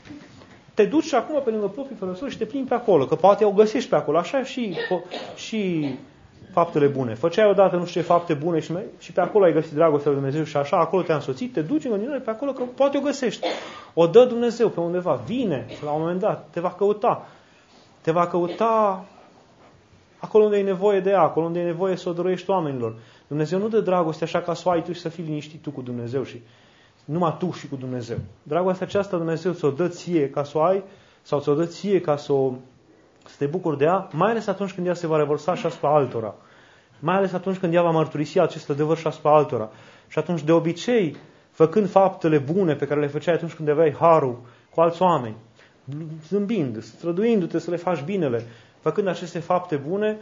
te duci și acum pe lângă proprii fără soți și te plimbi pe acolo, că poate o găsești pe acolo, așa și... și faptele bune. Făceai odată nu știu ce fapte bune și, și pe acolo ai găsit dragostea lui Dumnezeu și așa, acolo te-a însoțit, te duci în continuare pe acolo că poate o găsești. O dă Dumnezeu pe undeva, vine la un moment dat, te va căuta. Te va căuta acolo unde e nevoie de ea, acolo unde e nevoie să o dăruiești oamenilor. Dumnezeu nu dă dragoste așa ca să o ai tu și să fii liniștit tu cu Dumnezeu și numai tu și cu Dumnezeu. Dragostea aceasta Dumnezeu ți-o dă ție ca să o ai sau ți-o dă ție ca să o să te bucuri de ea, mai ales atunci când ea se va revărsa și asupra altora. Mai ales atunci când ea va mărturisi acest adevăr și asupra altora. Și atunci, de obicei, făcând faptele bune pe care le făceai atunci când aveai harul cu alți oameni, zâmbind, străduindu-te să le faci binele, făcând aceste fapte bune,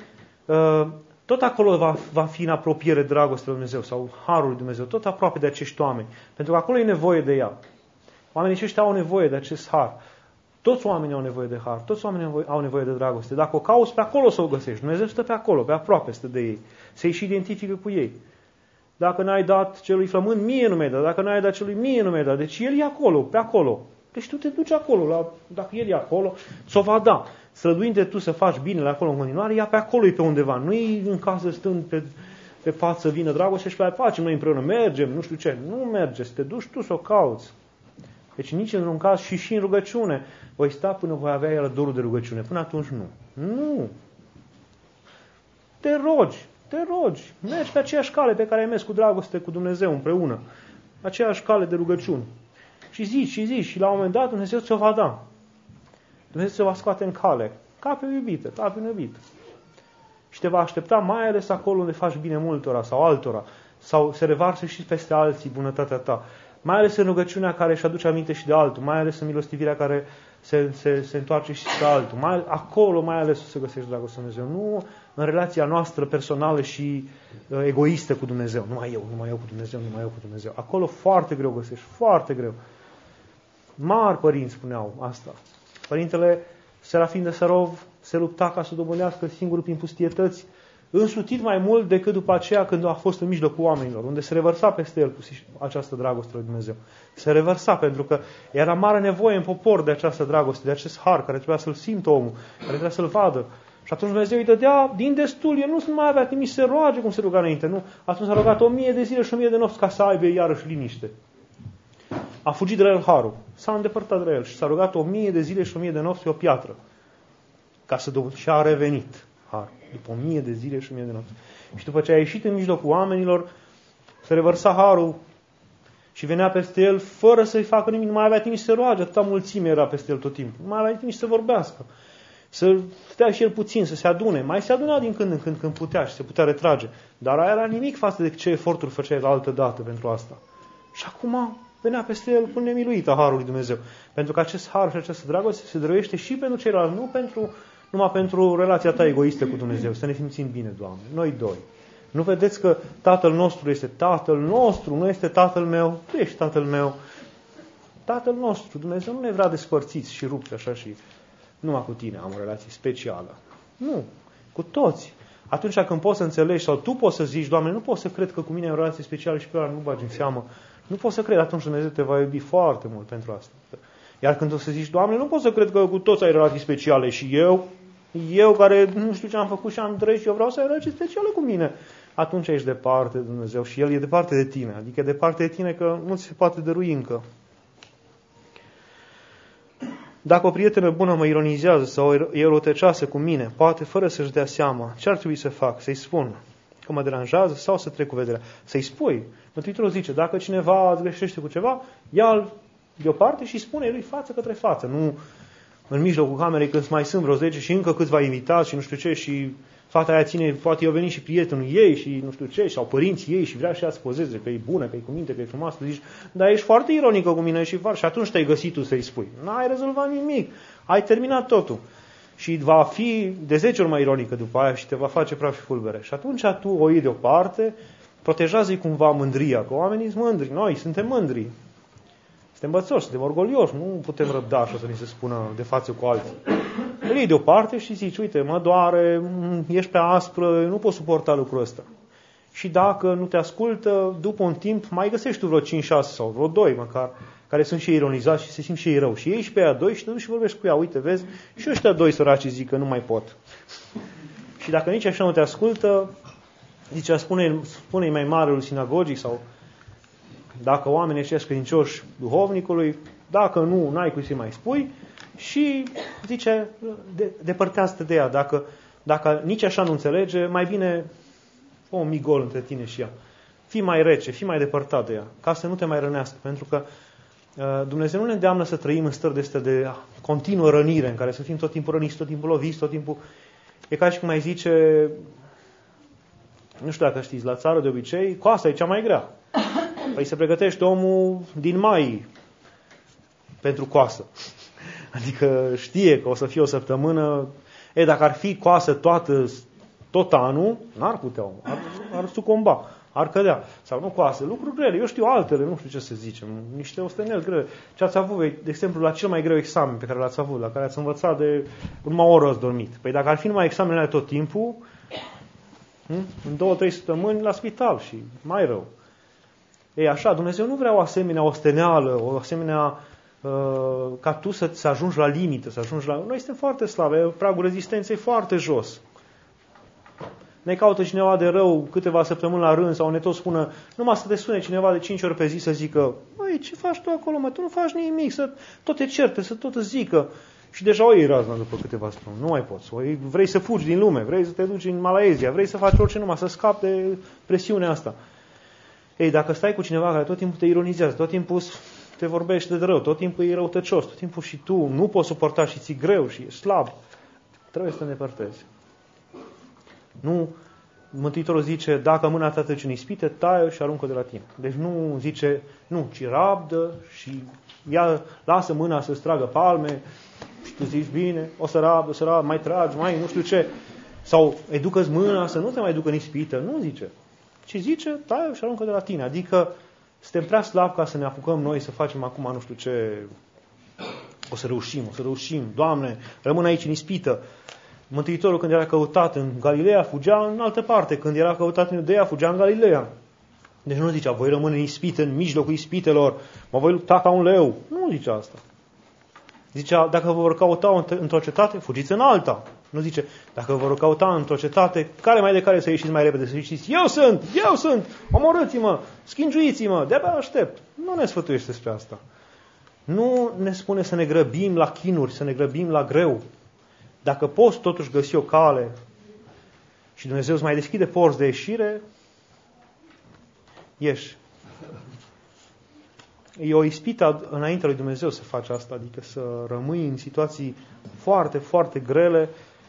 tot acolo va, va fi în apropiere dragostea lui Dumnezeu sau harul lui Dumnezeu, tot aproape de acești oameni. Pentru că acolo e nevoie de ea. Oamenii aceștia au nevoie de acest har. Toți oamenii au nevoie de har, toți oamenii au nevoie de dragoste. Dacă o cauți, pe acolo să o găsești. Dumnezeu stă pe acolo, pe aproape stă de ei. Se-i identifică cu ei. Dacă n-ai dat celui flămând, mie nu mi-ai dat. Dacă n-ai dat celui, mie nu mi-ai dat. Deci el e acolo, pe acolo. Deci tu te duci acolo. La, dacă el e acolo, ți-o va da. Străduinte tu să faci binele acolo în continuare, ea pe acolo e pe undeva. Nu e în casă stând pe, pe pat să vină dragoste și pe facem noi împreună, mergem, nu știu ce. Nu merge, să te duci tu să o cauți. Deci nici într-un caz și și în rugăciune. Voi sta până voi avea el dorul de rugăciune. Până atunci nu. Nu. Te rogi. Te rogi. Mergi pe aceeași cale pe care ai mers cu dragoste cu Dumnezeu împreună. Aceeași cale de rugăciuni. Și zici, și zici. Și la un moment dat Dumnezeu ți-o va da. Dumnezeu ți-o va scoate în cale. ca pe o iubită, ca pe un iubit. Și te va aștepta mai ales acolo unde faci bine multora sau altora, sau se revarsă și peste alții bunătatea ta. Mai ales în rugăciunea care își aduce aminte și de altul, mai ales în milostivirea care se, se, se întoarce și spre altul. Mai, acolo mai ales o să găsești dragostea lui Dumnezeu. Nu în relația noastră personală și uh, egoistă cu Dumnezeu. Numai eu, numai eu cu Dumnezeu, numai eu cu Dumnezeu. Acolo foarte greu găsești, foarte greu. Mari părinți spuneau asta. Părintele Serafin de Sarov se lupta ca să dobândească singur prin pustietăți, însutit mai mult decât după aceea când a fost în mijlocul oamenilor, unde se revărsa peste el această dragoste lui Dumnezeu. Se revărsa pentru că era mare nevoie în popor de această dragoste, de acest har care trebuia să-l simtă omul, care trebuia să-l vadă. Și atunci Dumnezeu îi dădea din destul, el nu mai avea nimic să se roage cum se ruga înainte, nu? Atunci s-a rugat o mie de zile și o mie de nopți ca să aibă iarăși liniște. A fugit de la el harul, s-a îndepărtat de la el și s-a rugat o mie de zile și o mie de nopți pe o piatră. Ca să dă... Și a revenit har, după o mie de zile și o mie de nopți. Și după ce a ieșit în mijlocul oamenilor, se revărsa harul și venea peste el fără să-i facă nimic, nu mai avea timp să se roage, atâta mulțime era peste el tot timpul. Nu mai avea timp să vorbească, să stea și el puțin, să se adune. Mai se aduna din când în când când putea și se putea retrage. Dar aia era nimic față de ce eforturi făcea el altă dată pentru asta. Și acum venea peste el cu nemiluită harul lui Dumnezeu. Pentru că acest har și această dragoste se dăruiește și pentru ceilalți, nu pentru, numai pentru relația ta egoistă cu Dumnezeu. Să ne simțim bine, Doamne. Noi doi. Nu vedeți că Tatăl nostru este Tatăl nostru, nu este Tatăl meu, Tu ești Tatăl meu. Tatăl nostru, Dumnezeu nu ne vrea despărțiți și rupți așa și numai cu tine am o relație specială. Nu, cu toți. Atunci când poți să înțelegi sau tu poți să zici, Doamne, nu pot să cred că cu mine ai o relație specială și pe ăla nu bagi în seamă, nu poți să crezi, atunci Dumnezeu te va iubi foarte mult pentru asta. Iar când o să zici, Doamne, nu pot să cred că cu toți ai relații speciale și eu, eu care nu știu ce am făcut și am trăit și eu vreau să ai o relație specială cu mine, atunci ești departe de Dumnezeu și El e departe de tine. Adică e departe de tine că nu ți se poate dărui încă. Dacă o prietenă bună mă ironizează sau e răutăcioasă cu mine, poate fără să-și dea seama, ce ar trebui să fac? Să-i spun că mă deranjează sau să trec cu vederea? Să-i spui. Mântuitorul zice, dacă cineva îți greșește cu ceva, ia-l deoparte și spune lui față către față. Nu în mijlocul camerei când mai sunt vreo zece și încă câțiva invitați și nu știu ce și fata aia ține, poate i-a venit și prietenul ei și nu știu ce, sau părinții ei și vrea și ea să pozeze că e bună, că e cu minte, că e frumoasă, zici, dar ești foarte ironică cu mine și var și atunci te-ai găsit tu să-i spui. N-ai rezolvat nimic, ai terminat totul. Și va fi de zece ori mai ironică după aia și te va face praf și fulbere. Și atunci tu o iei deoparte, protejează-i cumva mândria, că oamenii sunt mândri, noi suntem mândri. Suntem bățoși, suntem orgolioși, nu putem răbda așa să ni se spună de față cu alții. Îl iei deoparte și zici, uite, mă doare, ești prea aspră, nu pot suporta lucrul ăsta. Și dacă nu te ascultă, după un timp, mai găsești tu vreo cinci șase sau vreo doi măcar, care sunt și ironizați și se simt și ei rău. Și iei și pe aia doi și te duci și vorbești cu ea, uite, vezi, și ăștia doi săraci zic că nu mai pot. Și dacă nici așa nu te ascultă, zicea, spune, spune-i mai marelul sinagogic sau dacă oamenii ăștia credincioși duhovnicului, dacă nu, n-ai cui să-i mai spui, și zice, de, depărtează-te de ea. Dacă, dacă nici așa nu înțelege, mai bine fă un mic gol între tine și ea. Fii mai rece, fii mai depărtat de ea, ca să nu te mai rănească. Pentru că uh, Dumnezeu nu ne îndeamnă să trăim în stări de astea de continuă rănire, în care să fim tot timpul răniți, tot timpul loviți, tot timpul... E ca și cum mai zice, nu știu dacă știți, la țară de obicei, coasa e cea mai grea. Păi se pregătește omul din mai pentru coasă. Adică știe că o să fie o săptămână. E, dacă ar fi coasă toată, tot anul, n-ar putea omul. Ar, ar sucomba, ar cădea. Sau nu coasă, lucruri grele. Eu știu altele, nu știu ce să zicem. Niște osteneli grele. Ce ați avut, de exemplu, la cel mai greu examen pe care l-ați avut, la care ați învățat de numai o oră ați dormit. Păi dacă ar fi numai examenele tot timpul, în două, trei săptămâni la spital și mai rău. Ei, așa, Dumnezeu nu vrea o asemenea osteneală, o asemenea uh, ca tu să, să ajungi la limită, să ajungi la... Noi suntem foarte slabe, pragul rezistenței foarte jos. Ne caută cineva de rău câteva săptămâni la rând sau ne tot spună, numai să te sune cineva de cinci ori pe zi să zică, măi, ce faci tu acolo, mă, tu nu faci nimic, să tot te certe, să tot îți zică. Și deja o iei razna după câteva săptămâni, nu mai poți. O iei, vrei să fugi din lume, vrei să te duci în Malaezia, vrei să faci orice numai, să scapi de presiunea asta. Ei, dacă stai cu cineva care tot timpul te ironizează, tot timpul te vorbește de rău, tot timpul e răutăcios, tot timpul și tu nu poți suporta și ți-e greu și e slab, trebuie să te îndepărtezi. Nu, Mântuitorul zice, dacă mâna ta trece în ispite, taie-o și aruncă de la tine. Deci nu zice, nu, ci rabdă și ia, lasă mâna să-ți tragă palme și tu zici, bine, o să rabdă, o să rabdă, mai tragi, mai nu știu ce. Sau educă-ți mâna să nu te mai ducă în ispită. Nu zice. Ci zice, taie-o și aruncă de la tine. Adică suntem prea slabi ca să ne apucăm noi să facem acum nu știu ce. O să reușim, o să reușim. Doamne, rămân aici în ispită. Mântuitorul când era căutat în Galileea, fugea în altă parte. Când era căutat în Iudeea, fugea în Galileea. Deci nu zicea, voi rămâne în ispită, în mijlocul ispitelor, mă voi lupta ca un leu. Nu zicea asta. Zicea, dacă vă vor căuta într-o cetate, fugiți în alta. Nu zice, dacă vă vor căuta într-o cetate, care mai de care să ieșiți mai repede, să ieșiți, eu sunt, eu sunt, omorâți-mă, schingiuiți-mă, de-abia aștept. Nu ne sfătuiește despre asta. Nu ne spune să ne grăbim la chinuri, să ne grăbim la greu. Dacă poți totuși găsi o cale și Dumnezeu îți mai deschide porți de ieșire, ieși. E o ispită înaintea lui Dumnezeu să faci asta, adică să rămâi în situații foarte, foarte grele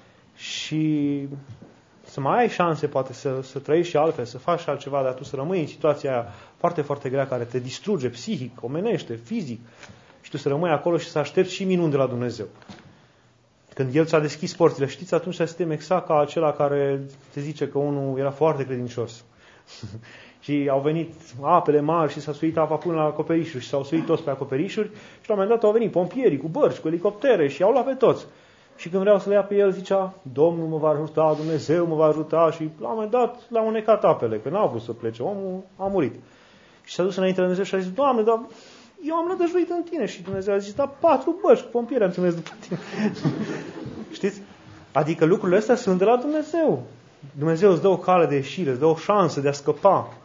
și să mai ai șanse poate să, să trăiești și altfel, să faci altceva, dar tu să rămâi în situația aia foarte, foarte grea care te distruge psihic, omenește, fizic și tu să rămâi acolo și să aștepți și minuni de la Dumnezeu. Când El ți-a deschis porțile, știți, atunci suntem exact ca acela care te zice că unul era foarte credincios. Și au venit apele mari și s-a suit apa până la acoperișuri și s-au suit toți pe acoperișuri și la un moment dat au venit pompierii cu bărci, cu elicoptere și i-au luat pe toți. Și când vreau să le ia pe el, zicea, Domnul mă va ajuta, Dumnezeu mă va ajuta și la un moment dat l-au unecat apele, că n-au vrut să plece, omul a murit. Și s-a dus înainte de Dumnezeu și a zis, Doamne, dar eu am nădăjduit în tine. Și Dumnezeu a zis, da, patru bărci cu pompieri am trimis după tine. Știți? Adică lucrurile astea sunt de la Dumnezeu. Dumnezeu îți dă o cale de ieșire, îți dă o șansă de a scăpa.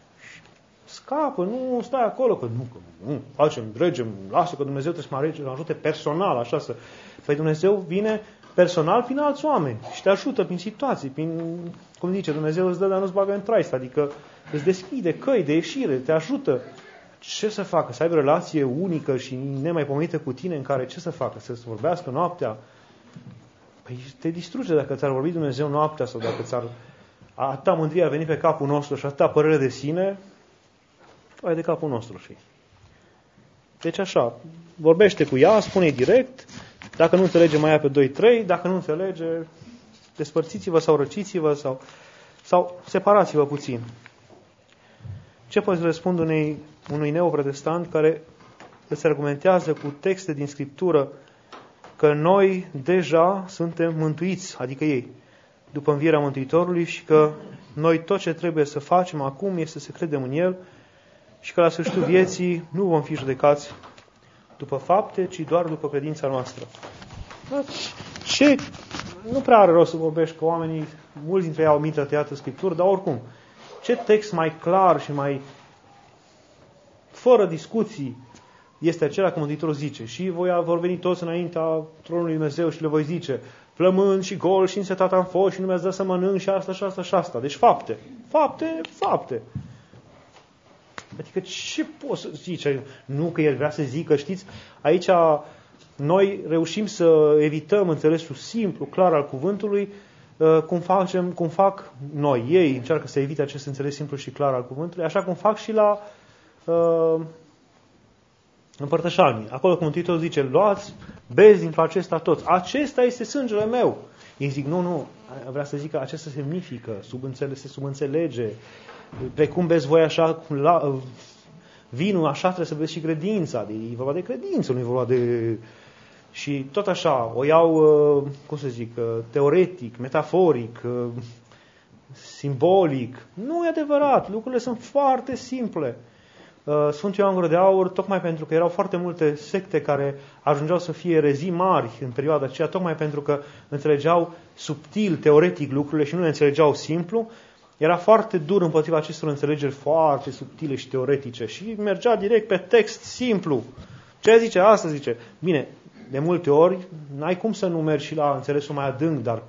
Scapă, nu stai acolo, că nu, că nu, facem, dregem, lasă că Dumnezeu trebuie să mă ajute personal, așa să... Păi Dumnezeu vine personal prin alți oameni și te ajută prin situații, prin, cum zice, Dumnezeu îți dă, dar nu-ți bagă în traist, adică îți deschide căi de ieșire, te ajută. Ce să facă? Să aibă relație unică și nemaipomenită cu tine în care ce să facă? Să-ți vorbească noaptea? Păi te distruge dacă ți-ar vorbi Dumnezeu noaptea sau dacă ți-ar... Atâta mândrie ar veni pe capul nostru și atâta părere de sine, ai de capul nostru și. Deci așa, vorbește cu ea, spune direct, dacă nu înțelege mai ia pe doi trei, dacă nu înțelege, despărțiți-vă sau răciți-vă sau, sau separați-vă puțin. Ce poți răspunde unui, unui neoprotestant care îți argumentează cu texte din Scriptură că noi deja suntem mântuiți, adică ei, după învierea Mântuitorului și că noi tot ce trebuie să facem acum este să credem în El și că la sfârșitul vieții nu vom fi judecați după fapte, ci doar după credința noastră. Ce? Nu prea are rost să vorbești că oamenii, mulți dintre ei au mintea tăiată în Scriptură, dar oricum, ce text mai clar și mai fără discuții este acela că Mântuitorul zice și voi vor veni toți înaintea tronului Dumnezeu și le voi zice plămând și gol și însetat am fost și nu mi-ați dat să mănânc și asta și asta și asta. Deci fapte. Fapte, fapte. Adică ce poți să zice? Nu că el vrea să zică, știți, aici noi reușim să evităm înțelesul simplu, clar al cuvântului, cum facem, cum fac noi. Ei încearcă să evite acest înțeles simplu și clar al cuvântului, așa cum fac și la uh, împărtășalmii. Acolo cum Mântuitorul zice, luați, beți dintr-o acesta toți. Acesta este sângele meu. Ei zic, nu, nu, vrea să zică, acesta semnifică, subînțele, se subînțelege, precum beți voi așa, la, vinul, așa trebuie să beți și credința. E vorba de credință, nu e vorba de... Și tot așa, o iau, cum să zic, teoretic, metaforic, simbolic. Nu e adevărat, lucrurile sunt foarte simple. Sfântul Ioan Gură de Aur, tocmai pentru că erau foarte multe secte care ajungeau să fie erezii mari în perioada aceea, tocmai pentru că înțelegeau subtil, teoretic lucrurile și nu le înțelegeau simplu, era foarte dur împotriva acestor înțelegeri foarte subtile și teoretice și mergea direct pe text simplu. Ce zice? Asta zice. Bine, de multe ori n-ai cum să nu mergi și la înțelesul mai adânc, dar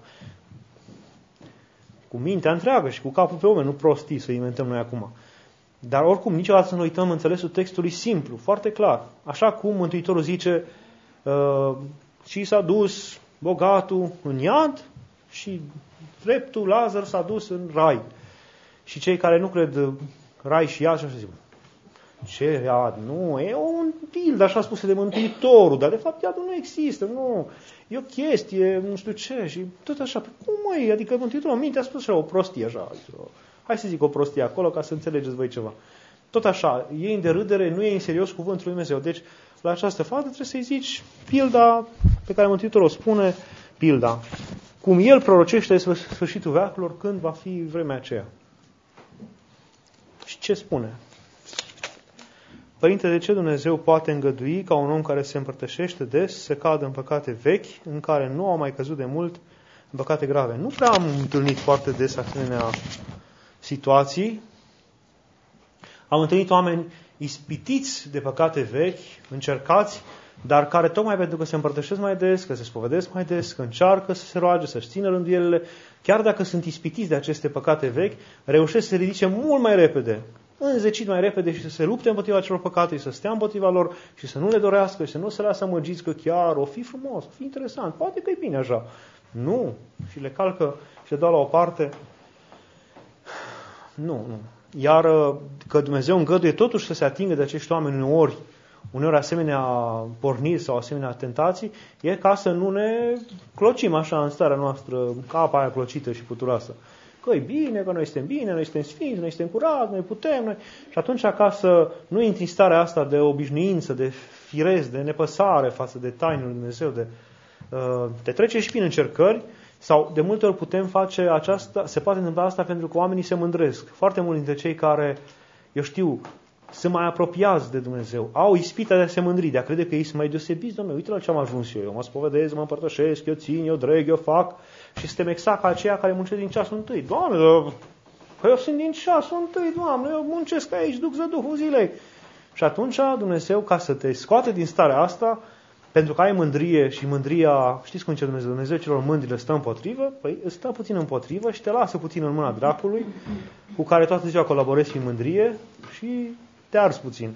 cu mintea întreagă și cu capul pe omen, nu prostii să inventăm noi acum. Dar oricum, niciodată să nu uităm înțelesul textului simplu, foarte clar. Așa cum Mântuitorul zice, uh, și s-a dus bogatul în iad și dreptul Lazar s-a dus în rai. Și cei care nu cred rai și iad, și așa zic, ce iad? Nu, e un bild, așa spuse de Mântuitorul, dar de fapt iadul nu există, nu, e o chestie, nu știu ce, și tot așa, cum măi, adică Mântuitorul în minte a spus așa, o prostie, așa, hai să zic o prostie acolo ca să înțelegeți voi ceva. Tot așa, e în derâdere, nu e în serios cuvântul lui Dumnezeu. Deci, la această fază trebuie să-i zici pilda pe care Mântuitorul o spune, pilda. Cum el prorocește sfârșitul veacurilor, când va fi vremea aceea. Și ce spune? Părinte, de ce Dumnezeu poate îngădui ca un om care se împărtășește des să cadă în păcate vechi, în care nu au mai căzut de mult în păcate grave? Nu prea am întâlnit foarte des asemenea situații. Am întâlnit oameni ispitiți de păcate vechi, încercați, dar care tocmai pentru că se împărtășesc mai des, că se spovedesc mai des, că încearcă să se roage, să-și țină rânduielile, chiar dacă sunt ispitiți de aceste păcate vechi, reușesc să se ridice mult mai repede, înzecit mai repede și să se lupte împotriva celor păcate și să stea împotriva lor și să nu le dorească și să nu se lasă amăgiți că chiar o fi frumos, o fi interesant, poate că e bine așa. Nu. Și le calcă și le dau la o parte. Nu, nu. Iar că Dumnezeu îngăduie totuși să se atingă de acești oameni uneori, uneori asemenea porniri sau asemenea tentații, e ca să nu ne clocim așa în starea noastră, ca apa aia clocită și puturoasă. Că e bine, că noi suntem bine, noi suntem sfinți, noi suntem curați, noi putem. Noi... Și atunci, ca să nu intri în starea asta de obișnuință, de firesc, de nepăsare față de tainul lui Dumnezeu, de, uh, te trece și prin încercări, sau de multe ori putem face aceasta, se poate întâmpla asta pentru că oamenii se mândresc. Foarte mulți dintre cei care, eu știu, sunt mai apropiați de Dumnezeu, au ispita de a se mândri, de a crede că ei sunt mai deosebiți. Doamne, uite la ce am ajuns eu. Eu mă spovedez, mă împărtășesc, eu țin, eu dreg, eu fac. Și suntem exact ca aceia care muncesc din ceasul întâi. Doamne, păi eu sunt din ceasul întâi, Doamne, eu muncesc aici, duc zăduhul zilei. Și atunci Dumnezeu, ca să te scoate din starea asta, pentru că ai mândrie și mândria, știți cum zice Dumnezeu, Dumnezeu celor mândri le stă împotrivă, păi îți stă puțin împotrivă și te lasă puțin în mâna dracului, cu care toată ziua colaborezi prin mândrie și te arzi puțin.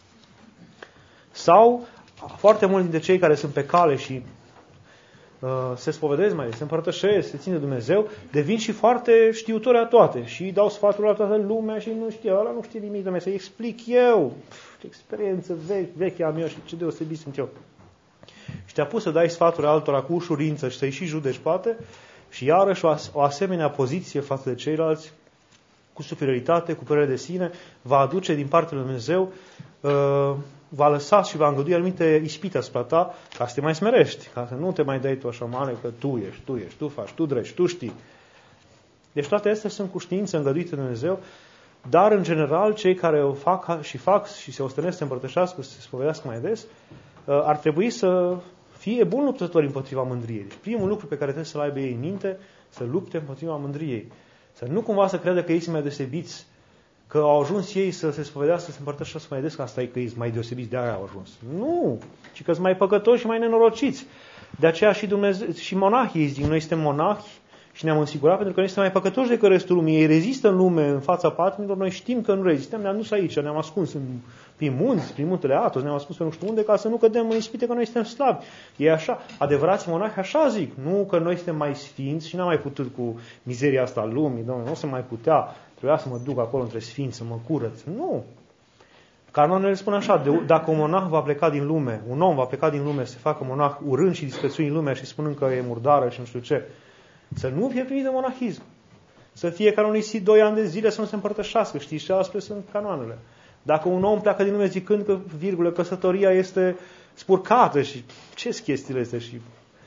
Sau, foarte mulți dintre cei care sunt pe cale și uh, se spovedesc mai, se împărtășesc, se țin de Dumnezeu, devin și foarte știutori a toate și dau sfaturi la toată lumea și nu știu, ăla nu știe nimic de mine, să-i explic eu, Pff, experiență veche, veche a mea și ce deosebit sunt eu. Și te-a pus să dai sfaturi altora cu ușurință și să-i și judeci poate, și iarăși o, as- o asemenea poziție față de ceilalți, cu superioritate, cu părere de sine, va aduce din partea lui Dumnezeu, uh, va lăsa și va îngădui anumite ispite asupra ta, ca să te mai smerești, ca să nu te mai dai tu așa mare, că tu ești, tu ești, tu faci, tu dregi, tu știi. Deci toate astea sunt cu știință îngăduite de Dumnezeu, dar în general cei care o fac și fac și se ostenesc să se împărtășească, să se spovedească mai des, uh, ar trebui să fie bun luptători împotriva mândriei. Deci primul lucru pe care trebuie să-l aibă ei în minte, să lupte împotriva mândriei. Să nu cumva să creadă că ei sunt mai deosebiți, că au ajuns ei să se spovedească, să se împărtășească mai des, că asta e că ei sunt mai deosebiți, de aia au ajuns. Nu! Ci că sunt mai păcătoși și mai nenorociți. De aceea și, Dumnezeu, și monahii zic, noi suntem monahi și ne-am însigurat pentru că noi suntem mai păcătoși decât restul lumii. Ei rezistă în lume, în fața patimilor, noi știm că nu rezistăm, ne-am dus aici, ne-am ascuns în, prin munți, prin muntele Atos, ne-am ascuns pe nu știu unde, ca să nu cădem în ispite că noi suntem slabi. E așa, adevărații monahi așa zic, nu că noi suntem mai sfinți și n-am mai putut cu mizeria asta a lumii, Doamne, nu se mai putea, trebuia să mă duc acolo între sfinți, să mă curăț. Nu! Canonele spun așa, de, dacă un monah va pleca din lume, un om va pleca din lume să se facă monah urând și disprețuind lumea și spunând că e murdară și nu știu ce, să nu fie primit de monahism. Să fie canonisit doi ani de zile să nu se împărtășească. Știți ce astfel sunt canoanele. Dacă un om pleacă din lume zicând că, virgulă, căsătoria este spurcată și ce-s chestiile astea și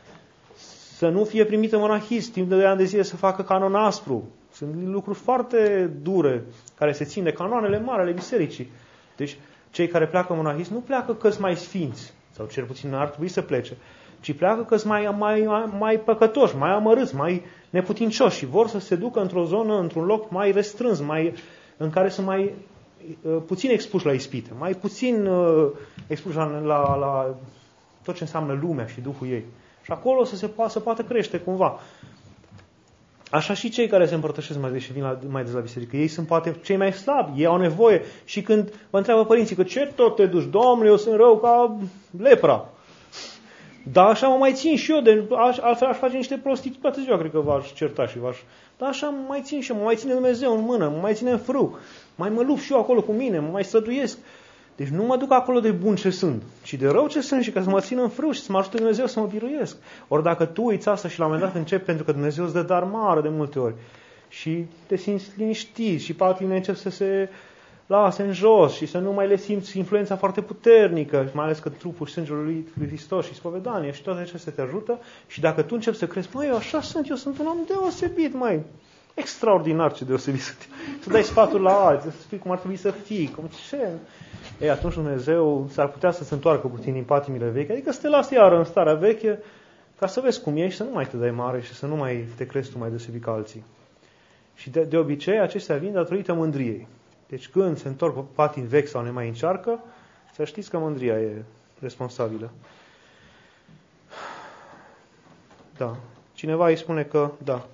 să nu fie primită monahism, timp de doi ani de zile să facă canon aspru. Sunt lucruri foarte dure care se țin de canoanele mari ale bisericii. Deci cei care pleacă monahism nu pleacă că-s mai sfinți, sau cel puțin ar trebui să plece, ci pleacă că-s mai, mai, mai păcătoși, mai amărâți, mai neputincioși și vor să se ducă într-o zonă, într-un loc mai restrâns, mai, în care sunt mai uh, puțin expuși la ispite, mai puțin uh, expuși la, la, la tot ce înseamnă lumea și Duhul ei. Și acolo să se poată, să poată crește cumva. Așa și cei care se împărtășesc mai des și vin la, mai des la biserică, ei sunt poate cei mai slabi, ei au nevoie. Și când vă întreabă părinții că ce tot te duci, Domnule, eu sunt rău ca lepra. Da, așa mă mai țin și eu, de, altfel aș face niște prostii, toată ziua cred că v-aș certa și v-aș... Da, așa mă mai țin și eu, mă mai ține Dumnezeu în mână, mă mai ține în frâu, mai mă lupt și eu acolo cu mine, mă mai străduiesc. Deci nu mă duc acolo de bun ce sunt, ci de rău ce sunt și ca să mă țin în frâu și să mă ajute Dumnezeu să mă biruiesc. Ori dacă tu uiți asta și la un moment dat începi, pentru că Dumnezeu îți dă dar mare de multe ori și te simți liniștit și patimile încep să se lase în jos și să nu mai le simți influența foarte puternică, mai ales că trupul și sângele lui Hristos și spovedanie și toate acestea te ajută și dacă tu începi să crezi, măi, eu așa sunt, eu sunt un om deosebit, măi, extraordinar ce deosebit sunt, să dai sfatul la alții, să spui cum ar trebui să fii, cum ce... Ei, atunci Dumnezeu s-ar putea să se întoarcă puțin din patimile vechi, adică să te lasă iară în starea veche, ca să vezi cum ești și să nu mai te dai mare și să nu mai te crezi tu mai deosebit ca alții. Și de, de obicei acestea vin datorită mândriei. Deci când se întorc pe patimi vechi sau ne mai încearcă, să știți că mândria e responsabilă. Da. Cineva îi spune că, da.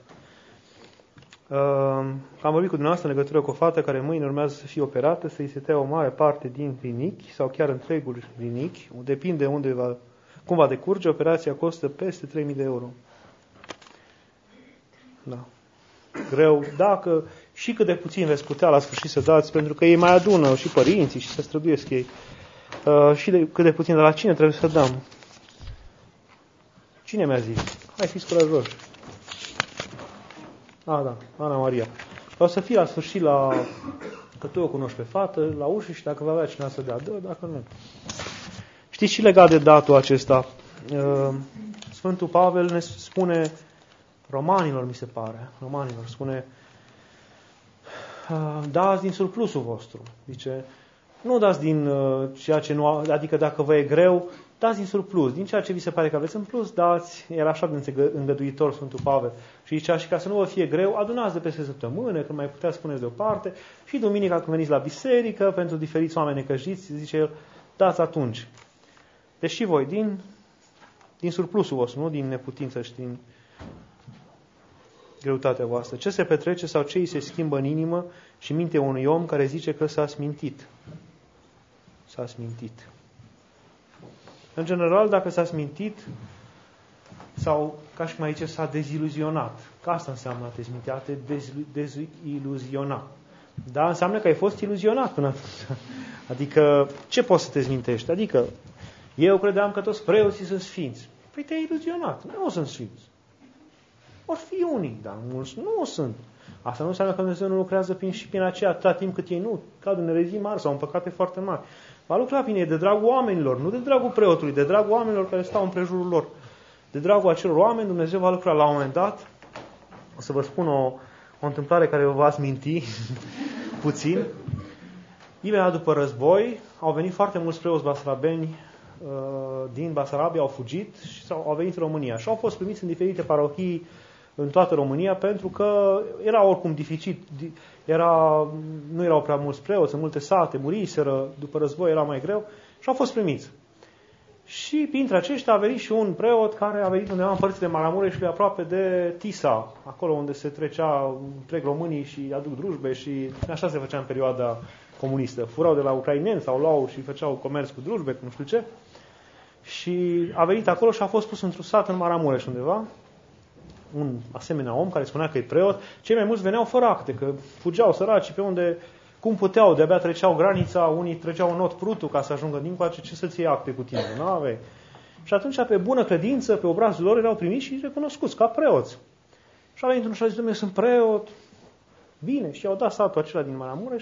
Am vorbit cu dumneavoastră în legătură cu o fată care mâine urmează să fie operată, să-i se taie o mare parte din rinichi sau chiar întregul rinichi, depinde unde va, cum va decurge, operația costă peste trei mii de euro. Da. Greu, dacă și cât de puțin veți putea la sfârșit să dați, pentru că ei mai adună și părinții și se străduiesc ei. Uh, și de, cât de puțin, de la cine trebuie să dăm? Cine mi-a zis? Hai, fiți curajoși. Ah, da, Ana Maria. O să fii la sfârșit la... că tu o cunoști pe fată, la ușă și dacă va avea cineva să dea, dă, dacă nu. Știți și legat de datul acesta? Uh, Sfântul Pavel ne spune... Romanilor, mi se pare, romanilor, spune, dați din surplusul vostru. Zice, nu dați din uh, ceea ce nu, adică dacă vă e greu, dați din surplus. Din ceea ce vi se pare că aveți în plus, dați. Era așa de îngăduitor Sfântul Pavel. Și zicea, și ca să nu vă fie greu, adunați de peste săptămână, când mai puteți spuneți deoparte, și duminica când veniți la biserică, pentru diferiți oameni necăjiți, zice el, dați atunci. Deci și voi, din, din surplusul vostru, nu din neputință și din greutatea voastră. Ce se petrece sau ce îi se schimbă în inimă și mintea unui om care zice că s-a smintit? S-a smintit. În general, dacă s-a smintit sau, ca și cum aici, s-a deziluzionat. Că asta înseamnă a te sminti, a te deziluziona. Da? Înseamnă că ai fost iluzionat până atunci. Adică, ce poți să te smintești? Adică, eu credeam că toți preoții sunt sfinți. Păi te-ai iluzionat. Nu sunt sfinți. Or fi unii, dar mulți nu sunt. Asta nu înseamnă că Dumnezeu nu lucrează prin și prin aceea atâta timp cât ei nu cad în erezii mari sau în păcate foarte mari. Va lucra prin ei de dragul oamenilor, nu de dragul preotului, de dragul oamenilor care stau în prejurul lor. De dragul acelor oameni, Dumnezeu va lucra la un moment dat. O să vă spun o, o întâmplare care vă va sminti puțin. Imediat după război, au venit foarte mulți preoți basarabeni din Basarabia, au fugit și au venit în România. Și au fost primiți în diferite parohii în toată România, pentru că era oricum dificil, era, nu erau prea mulți preoți, în multe sate, muriseră, după război era mai greu și au fost primiți. Și printre aceștia a venit și un preot care a venit undeva în părțile Maramureșului, aproape de Tisa, acolo unde se trecea, trec românii și aduc drujbe și așa se făcea în perioada comunistă. Furau de la ucraineni sau luau și făceau comerț cu drujbe, cu nu știu ce. Și a venit acolo și a fost pus într-un sat în Maramureș undeva, un asemenea om care spunea că e preot. Cei mai mulți veneau fără acte, că fugeau săraci pe unde, cum puteau, de-abia treceau granița, unii treceau în not prutul ca să ajungă dincoace, ce să-ți iei acte cu tine, nu aveai. Și atunci, pe bună credință, pe obrazul lor erau primiți și recunoscuți ca preoți. Și a venit unul și a zis, Dumnezeu, sunt preot. Bine, și i-au dat satul acela din Maramureș.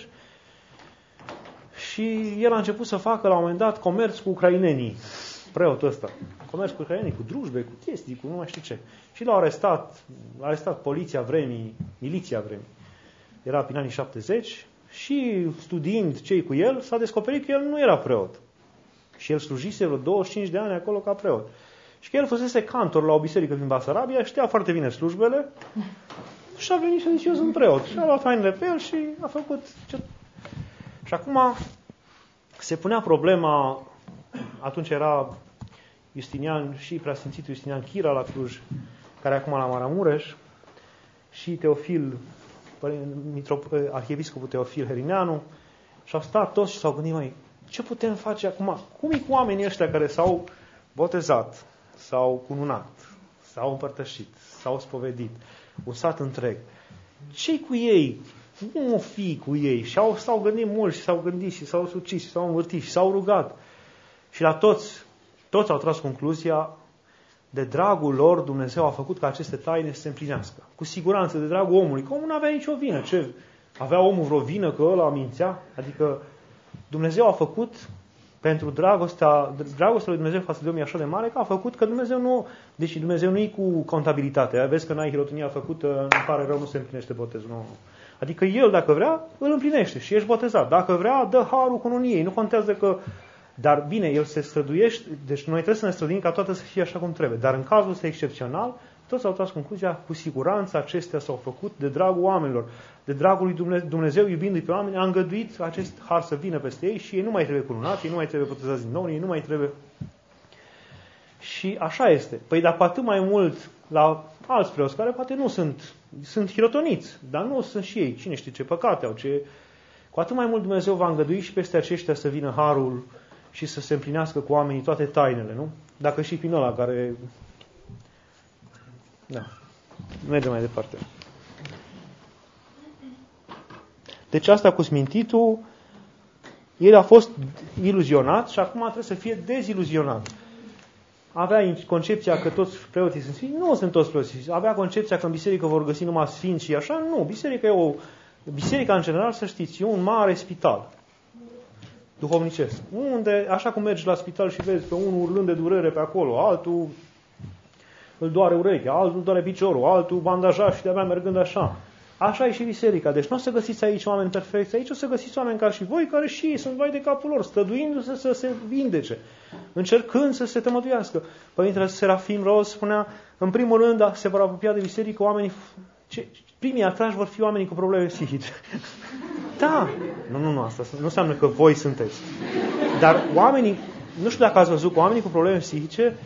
Și el a început să facă la un moment dat comerț cu ucrainenii. Preotul ăsta. Comerț cu ucrainenii, cu drujbe, cu chestii, cu nu mai știu ce. Și l-au arestat, l-a arestat poliția vremii, miliția vremii. Era prin anii șaptezeci și studiind cei cu el, s-a descoperit că el nu era preot. Și el slujise vreo douăzeci și cinci de ani acolo ca preot. Și că el fusese cantor la o biserică din Basarabia, știa foarte bine slujbele și a venit și a zis, eu sunt preot. Și a luat hainele pe el și a făcut ce... Și acum se punea problema, atunci era Justinian și preasfințitul Justinian Chira la Cluj, care acum la Maramureș, și Teofil, arhiepiscopul Teofil Herineanu, și au stat toți și s-au gândit, măi, ce putem face acum? Cum e cu oamenii ăștia care s-au botezat, s-au cununat, s-au împărtășit, s-au spovedit, un sat întreg. Ce-i cu ei? Nu o fi cu ei. Și au, s-au gândit mulți, și s-au gândit, și s-au sucit, și s-au învârtit, și s-au rugat. Și la toți, toți au tras concluzia, de dragul lor, Dumnezeu a făcut ca aceste taine să se împlinească. Cu siguranță, de dragul omului, că omul nu avea nicio vină. Ce? Avea omul vreo vină că ăla mințea? Adică Dumnezeu a făcut pentru dragostea, dragostea lui Dumnezeu față de om e așa de mare că a făcut că Dumnezeu nu, deci Dumnezeu nu e cu contabilitate. Vezi că n-ai hirotonia făcută, îmi pare rău, nu se împlinește botezul. Nu. Adică El, dacă vrea, îl împlinește și ești botezat. Dacă vrea, dă harul cununiei. Nu contează că... Dar bine, El se străduiește, deci noi trebuie să ne străduim ca toată să fie așa cum trebuie. Dar în cazul ăsta excepțional, toți au tras concluzia, cu siguranță acestea s-au făcut de dragul oamenilor. De dragul lui Dumnezeu, Dumnezeu iubindu-i pe oameni, a îngăduit acest har să vină peste ei și ei nu mai trebuie cununați, ei nu mai trebuie botezați din nou, ei nu mai trebuie... Și așa este. Păi dar cu atât mai mult la alți preoți, care poate nu sunt, sunt hirotoniți, dar nu sunt și ei. Cine știe ce păcate au, ce... Cu atât mai mult Dumnezeu va îngădui și peste aceștia să vină harul și să se împlinească cu oamenii toate tainele, nu? Dacă și prin ăla care... Da. Mergem mai departe. Deci asta cu smintitul, el a fost iluzionat și acum trebuie să fie deziluzionat. Avea concepția că toți preoții sunt sfinți? Nu sunt toți preoții. Avea concepția că în biserică vor găsi numai sfinți și așa? Nu. Biserica e o... Biserica, în general, să știți, e un mare spital duhovnicesc. Unde, așa cum mergi la spital și vezi pe unul urlând de durere pe acolo, altul îl doare urechea, altul îl doare piciorul, altul bandajat și de-abia mergând așa. Așa e și biserica. Deci nu o să găsiți aici oameni perfecți, aici o să găsiți oameni ca și voi, care și ei sunt vai de capul lor, străduindu-se să se vindece, încercând să se tămăduiască. Părintele Serafim Roz spunea, în primul rând se vor apropia de biserică oamenii, ce, primii atrași vor fi oamenii cu probleme psihice. Da, nu, nu, nu, asta nu înseamnă că voi sunteți. Dar oamenii, nu știu dacă ați văzut, cu oamenii cu probleme psihice,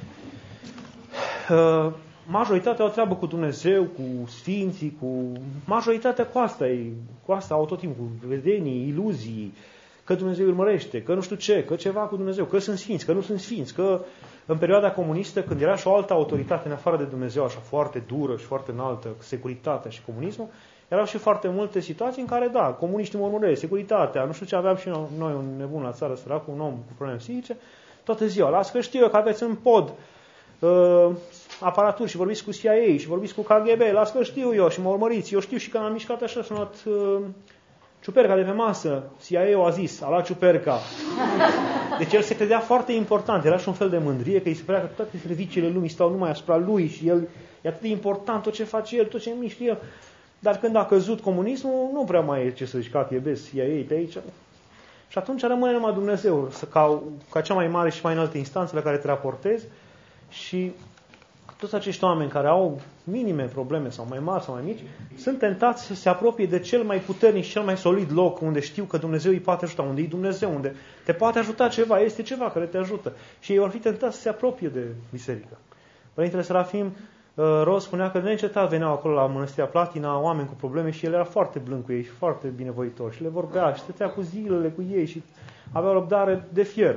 majoritatea au treabă cu Dumnezeu, cu sfinții, cu... Majoritatea cu asta e, cu asta au tot timpul, cu vedenii, iluzii, că Dumnezeu îl urmărește, că nu știu ce, că ceva cu Dumnezeu, că sunt sfinți, că nu sunt sfinți, că în perioada comunistă, când era și o altă autoritate în afară de Dumnezeu, așa foarte dură și foarte înaltă, securitatea și comunismul, erau și foarte multe situații în care, da, comuniștii mă urmăresc, securitatea, nu știu ce, aveam și noi un nebun la țară, sărac, un om cu probleme psihice, toată ziua, las că știu eu că aveți în pod uh, aparaturi și vorbiți cu C I A și vorbiți cu K G B, las că știu eu și mă urmăriți, eu știu și că am mișcat așa, și am luat uh, ciuperca de pe masă, C I A a zis, a luat ciuperca. Deci el se credea foarte important, era și un fel de mândrie, că îi se părea că toate serviciile lumii stau numai asupra lui și el e atât de important tot ce face el, tot ce mișcă el. Dar când a căzut comunismul, nu prea mai e ce să zici, K G B, C I A pe aici. Și atunci rămâne numai Dumnezeu, ca, ca cea mai mare și mai înaltă instanță la care te raportezi. Și toți acești oameni care au minime probleme sau mai mari sau mai mici, sunt tentați să se apropie de cel mai puternic și cel mai solid loc unde știu că Dumnezeu îi poate ajuta, unde e Dumnezeu, unde te poate ajuta ceva, este ceva care te ajută. Și ei vor fi tentați să se apropie de biserică. Părintele Serafim Roz spunea că neîncetat veneau acolo la Mănăstirea Platina oameni cu probleme și el era foarte blând cu ei și foarte binevoitor și le vorbea și stătea cu zilele cu ei și avea o răbdare de fier.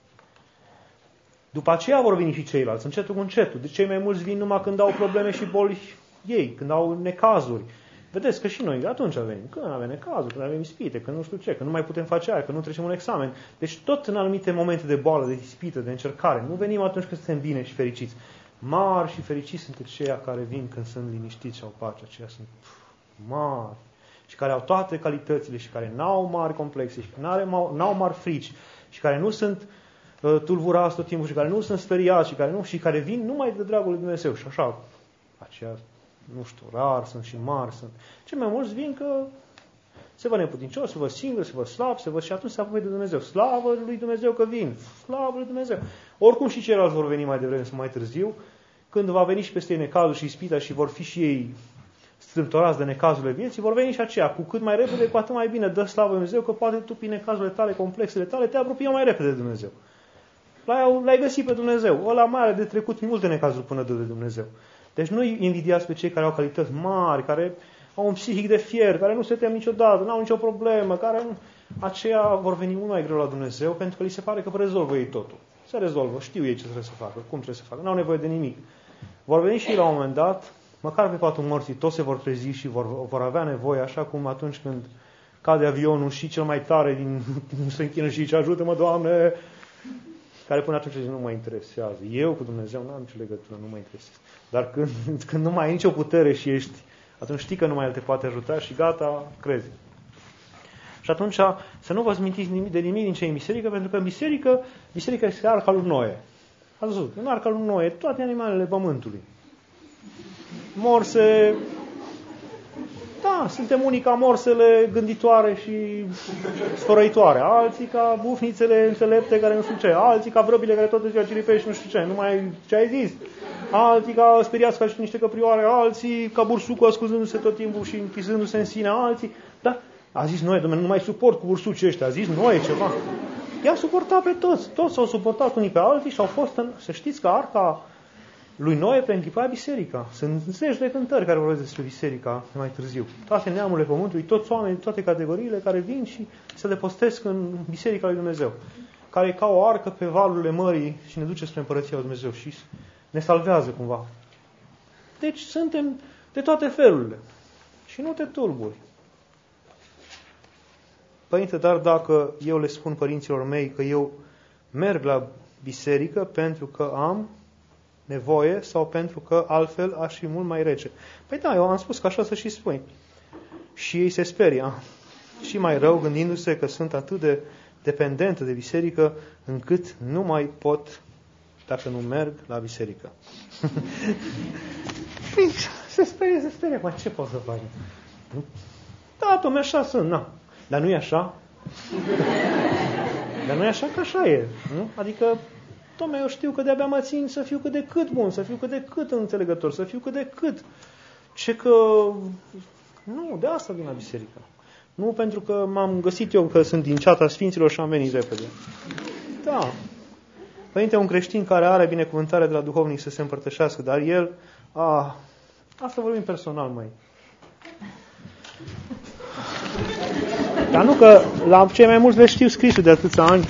După aceea vor veni și ceilalți, încetul cu încetul. De cei mai mulți vin numai când au probleme și boli ei, când au necazuri. Vedeți că și noi atunci venim. Când avem necazuri, când avem ispite, când nu știu ce, când nu mai putem face aia, când nu trecem un examen. Deci tot în anumite momente de boală, de ispită, de încercare. Nu venim atunci când suntem bine și fericiți. Mari și fericiți sunt aceia care vin când sunt liniștiți și au pace. Aceia sunt pf, mari și care au toate calitățile și care n-au mari complexe și care n-au mari frici și care nu sunt tulburați tot timpul și care nu sunt speriați și care, nu, și care vin numai de dragul lui Dumnezeu. Și așa, aceia, nu știu, rar sunt și mari sunt. Cei mai mulți vin că se văd neputincioși, se văd singuri, se văd slab, se văd și atunci se apropie de Dumnezeu. Slavă lui Dumnezeu că vin, slavă lui Dumnezeu. Oricum și ceilalți vor veni mai devreme sau mai târziu, când va veni și peste ei necazul și ispita și vor fi și ei strâmtorați de necazurile vieții, vor veni și aceia. Cu cât mai repede, cu atât mai bine. Dă slavă lui Dumnezeu că poate tu prin necazurile tale, complexele tale, te apropii mai repede de Dumnezeu. L-ai găsit pe Dumnezeu. Ăla mai are de trecut multe necazuri până de Dumnezeu. Deci nu-i invidiați pe cei care au calități mari, care au un psihic de fier, care nu se tem niciodată, nu au nicio problemă, care aceia vor veni mult mai greu la Dumnezeu, pentru că li se pare că rezolvă ei totul. se rezolvă, știu ei ce trebuie să facă, cum trebuie să facă, n-au nevoie de nimic. Vor veni și la un moment dat, măcar pe patul morții, toți se vor trezi și vor, vor avea nevoie, așa cum atunci când cade avionul și cel mai tare din, se închină și zice, ajută-mă, Doamne, care până atunci nu mă interesează. Eu cu Dumnezeu n-am nicio legătură, nu mă interesează. Dar când, când nu mai ai nicio putere și ești, atunci știi că nu mai El te poate ajuta și gata, crezi. Și atunci să nu vă smintiți de nimic din ce e în biserică, pentru că în biserică, biserica este arca lui Noe. Ați văzut, în arca lui Noe, toate animalele pământului. Morse, da, suntem unii ca morsele gânditoare și sfărăitoare, alții ca bufnițele înțelepte care nu știu ce, alții ca vrăbile care toată ziua ciripești nu știu ce, numai ce ai zis, alții ca speriați ca și niște căprioare, alții ca bursucul ascunzându-se tot timpul și închizându-se în sine, alții, da, a zis Noe, Dom'le, nu mai suport cu bursucii ăștia, a zis Noe ceva. I-a suportat pe toți, toți s-au suportat unii pe alții și au fost, în, să știți că arca lui Noe preînchipa biserica. Sunt zeci de cântări care vorbesc despre biserica mai târziu. Toate neamurile pământului, toți oamenii, toate categoriile care vin și se depostesc în biserica lui Dumnezeu, care e ca o arcă pe valurile mării și ne duce spre împărăția lui Dumnezeu și ne salvează cumva. Deci suntem de toate felurile. Și nu te tulburi. Părinte, dar dacă eu le spun părinților mei că eu merg la biserică pentru că am nevoie sau pentru că altfel aș fi mult mai rece. Păi da, eu am spus că așa să și spui. Și ei se speria. Și mai rău gândindu-se că sunt atât de dependentă de biserică încât nu mai pot dacă nu merg la biserică. se sperie, se sperie. Mai ce pot să fac? Da, Tome, așa sunt, na. Dar nu e așa? Dar nu e așa că așa e. Nu? Adică, Tome, eu știu că de-abia mă țin să fiu cât de cât bun, să fiu cât de cât înțelegător, să fiu cât de cât. Ce că... Nu, de asta vin la biserică. Nu pentru că m-am găsit eu că sunt din ceata Sfinților și am venit repede. Da. Părinte, un creștin care are binecuvântare de la duhovnic să se împărtășească, dar el... A, asta vorbim personal, măi. Dar nu că la cei mai mulți le știu scrisul de atâția ani.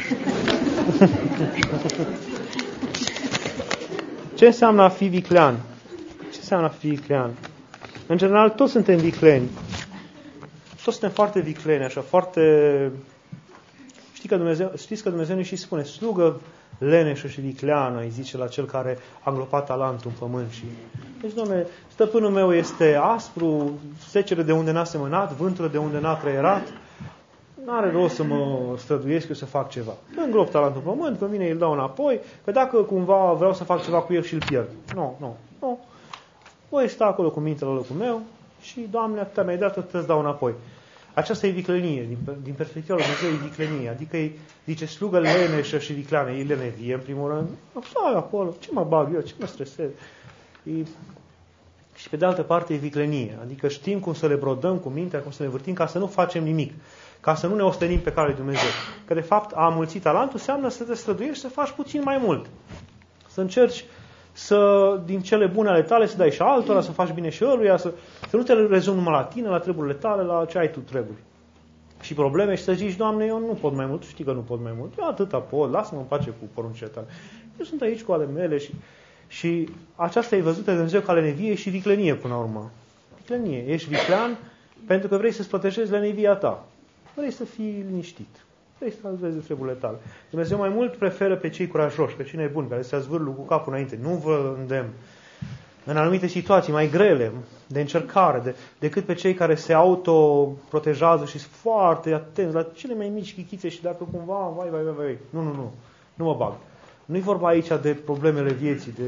Ce înseamnă a fi viclean? Ce înseamnă a fi viclean? În general, toți suntem vicleni. Toți suntem foarte vicleni, așa, foarte... Știi că Dumnezeu, știți că Dumnezeu ne și spune, slugă leneșă și vicleană, îi zice la cel care a îngropat talentul în pământ. Și... Deci, Doamne, stăpânul meu este aspru, secere de unde n-a semănat, vântură de unde n-a creierat. N-are rost să mă străduiesc eu să fac ceva. Îngrop talentul în pământ, când vine îl dau înapoi, că dacă cumva vreau să fac ceva cu el și îl pierd. Nu, nu, nu. Voi sta acolo cu mintele la locul meu și, Doamne, atâta mi-ai dat, atât îți dau înapoi. Aceasta e viclenie, din, din perspectiva lui Dumnezeu e viclenie, adică e, zice, slugă leneșă și vicleană, e lenevie, în primul rând, așa acolo, ce mă bag eu, ce mă stresez? E... Și pe de altă parte e viclenie, adică știm cum să le brodăm cu mintea, cum să le vârtim, ca să nu facem nimic, ca să nu ne ostenim pe calea lui Dumnezeu. Că de fapt a mulți talentul înseamnă să te străduiești să faci puțin mai mult, să încerci să, din cele bune ale tale, să dai și altora, să faci bine și ăluia, să, să nu te rezumi numai la tine, la treburile tale, la ce ai tu treburi. Și probleme și să zici, Doamne, eu nu pot mai mult, știi că nu pot mai mult, eu atâta pot, lasă-mă în pace cu poruncile tale. Eu sunt aici cu ale mele și, și aceasta e văzută de Dumnezeu ca lenevie și viclenie până la urmă. Viclenie. Ești viclean pentru că vrei să-ți protejezi lenevia ta. Vrei să fii liniștit. Vrei să vezi de treburile tale. Dumnezeu mai mult preferă pe cei curajoși, pe cei nebuni, care se zvârlu cu capul înainte. Nu vă îndemn în anumite situații mai grele, de încercare, de, decât pe cei care se autoprotejează și sunt foarte atenți la cele mai mici chichițe și dacă cumva, vai, vai, vai, vai. Nu, nu, nu. Nu mă bag. Nu-i vorba aici de problemele vieții. De,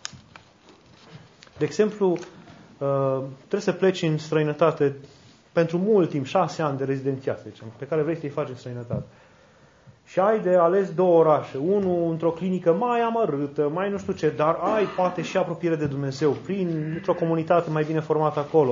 de exemplu, trebuie să pleci în străinătate pentru mult timp, șase ani de rezidențiat, zicem, pe care vrei să-i faci în străinătate. Și ai de ales două orașe. Unul într-o clinică mai amărâtă, mai nu știu ce, dar ai poate și apropiere de Dumnezeu, prin într-o comunitate mai bine formată acolo.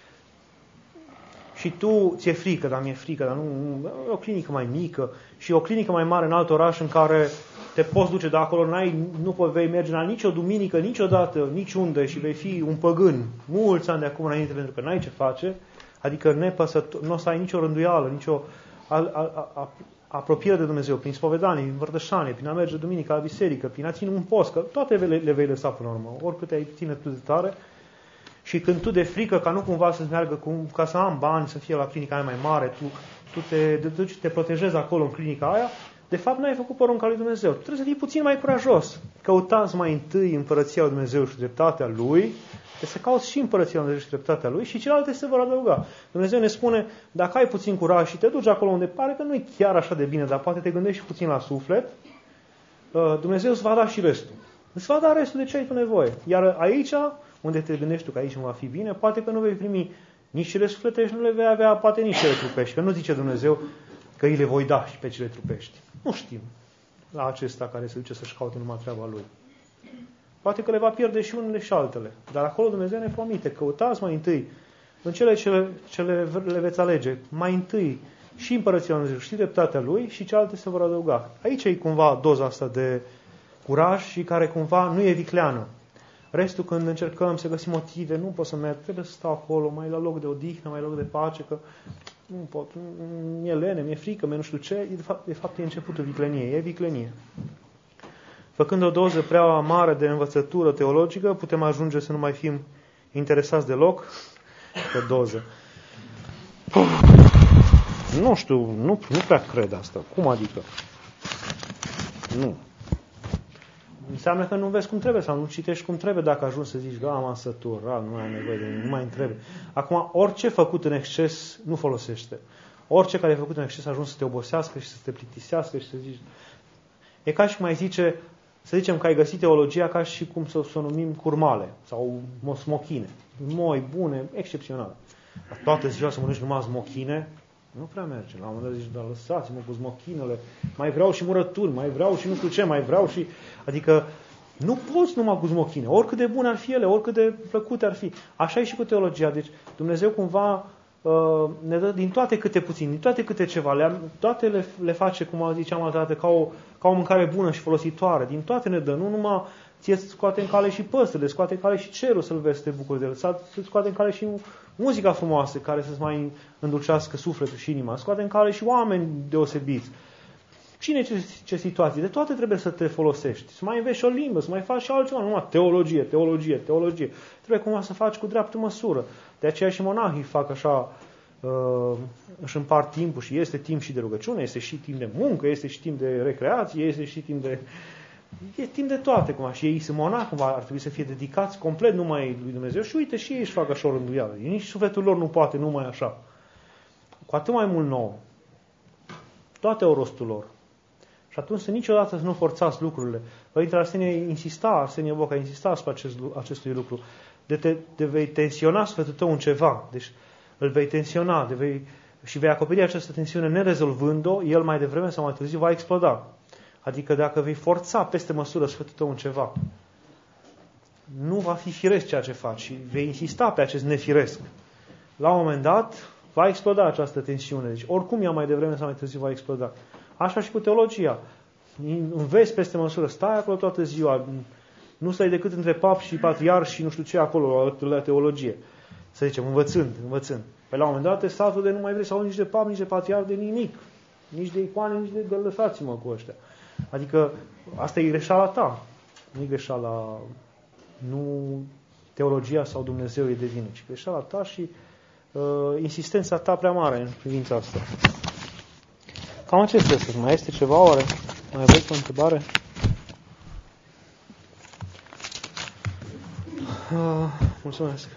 Și tu ți-e frică, dar mi-e frică, dar nu, nu, o clinică mai mică și o clinică mai mare în alt oraș în care te poți duce de acolo, n-ai, nu vei merge la nicio duminică, niciodată, niciunde și vei fi un păgân mulți ani de acum înainte pentru că n-ai ce face. Adică nepăsător, nu o să ai nicio rânduială, nicio... A, a, a, apropiere de Dumnezeu, prin spovedanie, prin împărtășanie, prin a merge duminică la biserică, prin a ține un post, că toate le, le vei lăsa până la urmă, oricât ai ține tu de tare. Și când tu de frică, ca nu cumva să-ți meargă, cu, ca să am bani, să fie la clinica aia mai mare, tu, tu te, te, te protejezi acolo în clinica aia, de fapt n-ai făcut porunca lui Dumnezeu. Tu trebuie să fii puțin mai curajos. Căutați mai întâi împărăția lui Dumnezeu și dreptatea Lui, trebuie să cauți și împărăția lui Dumnezeu și dreptatea Lui și celelalte se vor adăuga. Dumnezeu ne spune, dacă ai puțin curaj și te duci acolo unde pare că nu e chiar așa de bine, dar poate te gândești puțin la suflet, Dumnezeu îți va da și restul. Îți va da restul de ce ai tu nevoie. Iar aici, unde te gândești tu că aici nu va fi bine, poate că nu vei primi nici cele sufletești, nu le vei avea, poate nici cele trupești. Că nu zice Dumnezeu că îi le voi da și pe cele trupești. Nu știm la acesta care se duce să-și caute numai treaba lui. Poate că le va pierde și unele și altele. Dar acolo Dumnezeu ne promite, căutați mai întâi în cele ce ce le, le veți alege, mai întâi și împărăția lui Dumnezeu și dreptatea Lui și celelalte se vor adăuga. Aici e cumva doza asta de curaj și care cumva nu e vicleană. Restul, când încercăm să găsim motive, nu pot să merg, trebuie să stau acolo, mai la loc de odihnă, mai la loc de pace, că nu pot, mi-e lene, mi-e frică, mi-e nu știu ce, de fapt, de fapt e începutul vicleniei, e viclenie. Făcând o doză prea mare de învățătură teologică, putem ajunge să nu mai fim interesați deloc pe doză. Nu știu, nu, nu prea cred asta. Cum adică? Nu. Înseamnă că nu vezi cum trebuie sau nu citești cum trebuie dacă ajungi să zici, da, m-am săturat, nu ai nevoie de nimic, nu mai întrebe. Acum, orice făcut în exces nu folosește. Orice care e făcut în exces ajunge să te obosească și să te plictisească și să zici... E ca și cum ai zice, să zicem că ai găsit teologia ca și cum să, să o numim curmale sau smochine. Moi, bune, excepționale. Dar toată ziua să mănânci numai smochine, nu prea merge. La un moment dat zici, dar lăsați-mă cu smochinele, mai vreau și murături, mai vreau și nu știu ce, mai vreau și... Adică nu poți numai cu smochine, oricât de bune ar fi ele, oricât de plăcute ar fi. Așa e și cu teologia. Deci Dumnezeu cumva uh, ne dă din toate câte puțin, din toate câte ceva. Le, toate le, le face, cum ziceam altă dată, ca o, ca o mâncare bună și folositoare. Din toate ne dă, nu numai ție să scoate în cale și păsările, scoate în cale și cerul să-l vezi, să te bucuri de el, să scoate în cale și muzica frumoasă care să-ți mai îndulcească sufletul și inima, scoate în cale și oameni deosebiți. Cine ce, ce situații? De toate trebuie să te folosești. Să mai înveți și o limbă, să mai faci și altceva, nu numai teologie, teologie, teologie. Trebuie cumva să faci cu dreaptă măsură. De aceea și monahii fac așa, uh, își împart timpul și este timp și de rugăciune, este și timp de muncă, este și timp de recreație, este și timp de... E timp de toate, cumva. Și ei sunt monahi, cumva, ar trebui să fie dedicați complet numai lui Dumnezeu și uite și ei își fac așa o rânduială. Nici sufletul lor nu poate numai așa. Cu atât mai mult nouă. Toate au rostul lor. Și atunci să niciodată să nu forțați lucrurile. Părintele Arsenie insista, Arsenie Boca insista asupra acest, acestui lucru. De te de vei tensiona sufletul tău în ceva. Deci îl vei tensiona de vei, și vei acoperi această tensiune nerezolvând-o, el mai devreme sau mai târziu va exploda. Adică dacă vei forța peste măsură sufletul tău în ceva, nu va fi firesc ceea ce faci și vei insista pe acest nefiresc. La un moment dat va exploda această tensiune. Deci oricum ea mai devreme sau mai târziu va exploda. Așa și cu teologia. Înveți peste măsură, stai acolo toată ziua, nu stai decât între pap și patriarh și nu știu ce acolo la teologie. Să zicem, învățând, învățând. Păi la un moment dat, statul de nu mai vrei să auzi nici de pap, nici de patriarh, de nimic. Nici de icoane, nici de, de lăsați-mă cu ăștia. Adică asta e greșeala ta. Nu e greșeala, nu teologia sau Dumnezeu e de vină, ci greșeala ta și uh, insistența ta prea mare în privința asta. Cam acestea sunt. Mai este ceva oare? Mai aveți o întrebare? Uh, mulțumesc.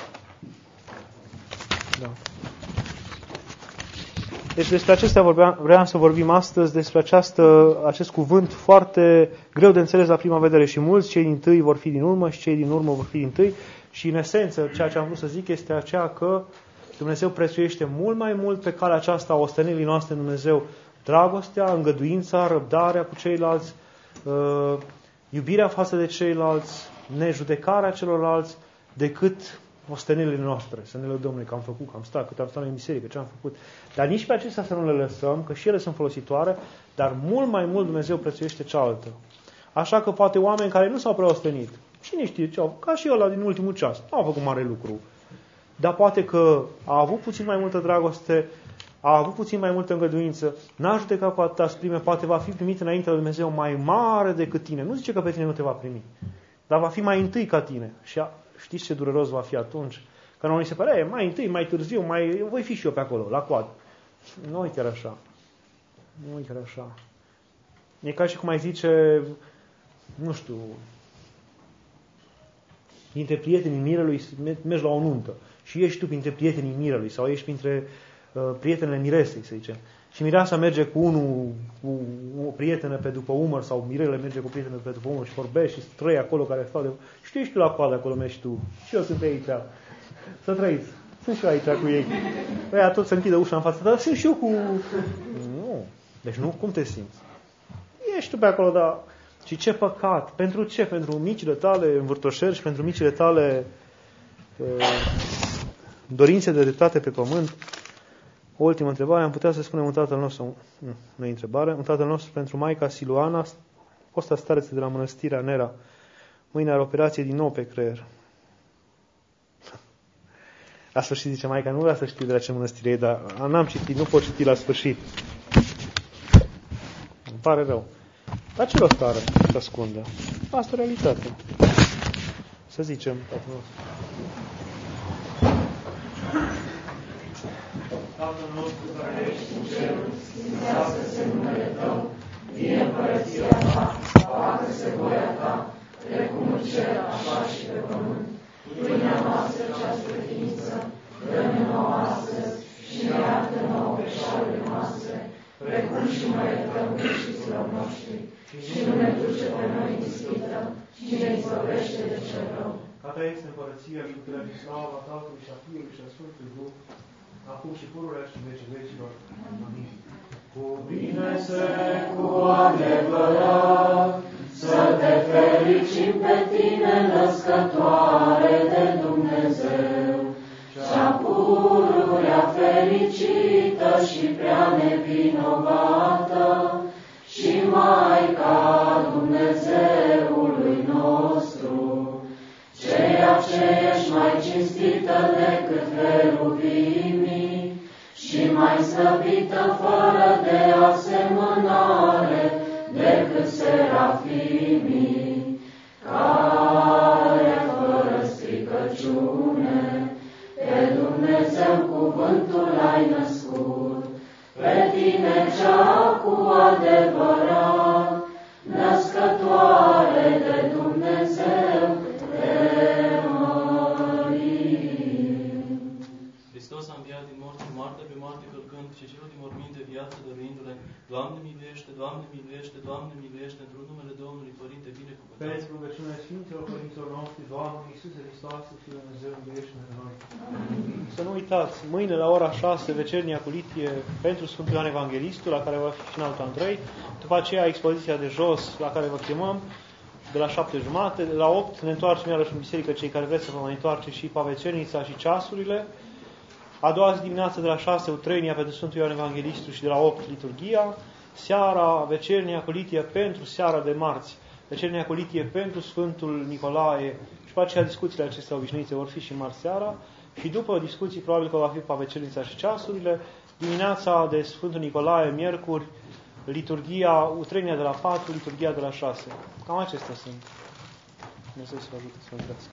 Da. Deci despre acestea vorbeam, vreau să vorbim astăzi, despre această, acest cuvânt foarte greu de înțeles la prima vedere și mulți, cei din tâi vor fi din urmă și cei din urmă vor fi din tâi și în esență ceea ce am vrut să zic este aceea că Dumnezeu prețuiește mult mai mult pe calea aceasta a ostenelii noastre în Dumnezeu dragostea, îngăduința, răbdarea cu ceilalți, uh, iubirea față de ceilalți, nejudecarea celorlalți, decât ostenelile noastre. Să ne lăudăm noi că am făcut, că am stat, cât am stat în biserică, ce am făcut. Dar nici pe acestea să nu le lăsăm, că și ele sunt folositoare, dar mult mai mult Dumnezeu prețuiește cealaltă. Așa că poate oameni care nu s-au prea ostenit, cine știe ce au, ca și ăla din ultimul ceas, nu au făcut mare lucru, dar poate că a avut puțin mai multă dragoste, a avut puțin mai multă îngăduință, n-a judecat cu atâta sprime, poate va fi primit înainte de Dumnezeu mai mare decât tine. Nu zice că pe tine nu te va primi, dar va fi mai întâi ca tine. Și a, știți ce dureros va fi atunci? Că nu ni se pare, mai întâi, mai târziu, mai voi fi și eu pe acolo, la coadă. Nu e chiar așa. Nu e chiar așa. E ca și cum ai zice, nu știu, dintre prietenii mirelui mergi la o nuntă și ești tu printre prietenii mirelui sau ești printre uh, prietenele miresei, să zicem. Și mireasa merge cu unul, cu o prietenă pe după umăr sau mirele merge cu o prietenă pe după umăr și vorbești și trăi acolo care stau de... Și tu ești tu la coadă, acolo mergi tu. Și eu sunt aici. Să trăiți. Sunt și eu aici cu ei. Ăia tot să închidă ușa în față. Dar sunt și eu cu... Nu. Deci nu, cum te simți? Ești tu pe acolo, dar... Și ce păcat! Pentru ce? Pentru micile tale învârtoșeri și pentru micile tale uh, dorințe de dreptate pe pământ. O ultimă întrebare. Am putea să spunem un tatăl nostru, nu, nu e întrebare, un tatăl nostru pentru Maica Siluana, fosta stareță de la Mănăstirea Nera. Mâine are operație din nou pe creier. La sfârșit zice Maica, nu vrea să știu de la ce mănăstire e, dar n-am citit, nu pot citi la sfârșit. Îmi pare rău. Dar ce rost are să ascundă? Asta e realitatea. Să zicem, tatăl nostru. Tatăl nostru care ești în cer, sfințească-se numele Tău, vie împărăția Ta, facă-se voia Ta, precum în cer, așa și pe pământ. Pâinea noastră cea sfătință, dă-ne nouă astăzi și ne iartă nouă greșelile noastre, precum și noi iertăm greșiților noștri. Și nu ne duce pe noi în ispită, ci ne izbăvește de cel rău. Ca Ta este împărăția și puterea și slava Tatălui și a Fiului și a Sfântului Duh, acum și pururea și în vecii vecilor. Amin. Cu bine se cu adevărat, să te fericim pe tine, născătoare de Dumnezeu, cea pururea fericită și prea nevinovată, și Maica Dumnezeului nostru, ceea ce ești mai cinstită decât heruvimii și mai slăvită fără de asemănare decât serafimii, care fără stricăciune pe Dumnezeu cuvântul ai născut, pe tine cea cu adevărat, născătoare de Dumnezeu, te mărim. Hristos a înviat din morți, moarte pe moarte călcând, și celor din morminte viață dăruindu-le. Doamne miluiește, Doamne miluiește, Doamne miluiește, într-un numele Domnului, Părinte binecuvântat. Pentru rugăciunea Sfinților Părinților noștri, Doamne Iisuse Hristoase, Fiul Dumnezeu, miluiește-ne noi. Să nu uitați, mâine la ora șase, vecernia cu litie pentru Sfântul Ioan Evanghelistul, la care va fi și înaltul Andrei. După aceea, expoziția de jos, la care vă chemăm, de la șapte jumate. La opt ne întoarcem iarăși în biserică, cei care vreți să vă mai întoarce și pavecernița și ceasurile. A doua zi dimineață de la șase, utrenia pentru Sfântul Ioan Evanghelistul și de la opt, liturghia. Seara, vecernia cu litie pentru seara de marți. Vecernia cu litie pentru Sfântul Nicolae și după aceea discuțiile acestea obișnuite vor fi și marți seara. Și după discuții probabil că va fi pavecernița și ceasurile. Dimineața de Sfântul Nicolae, miercuri, liturghia, utrenia de la patru, liturghia de la șase. Cam acestea sunt. Dumnezeu să vă ajute să vă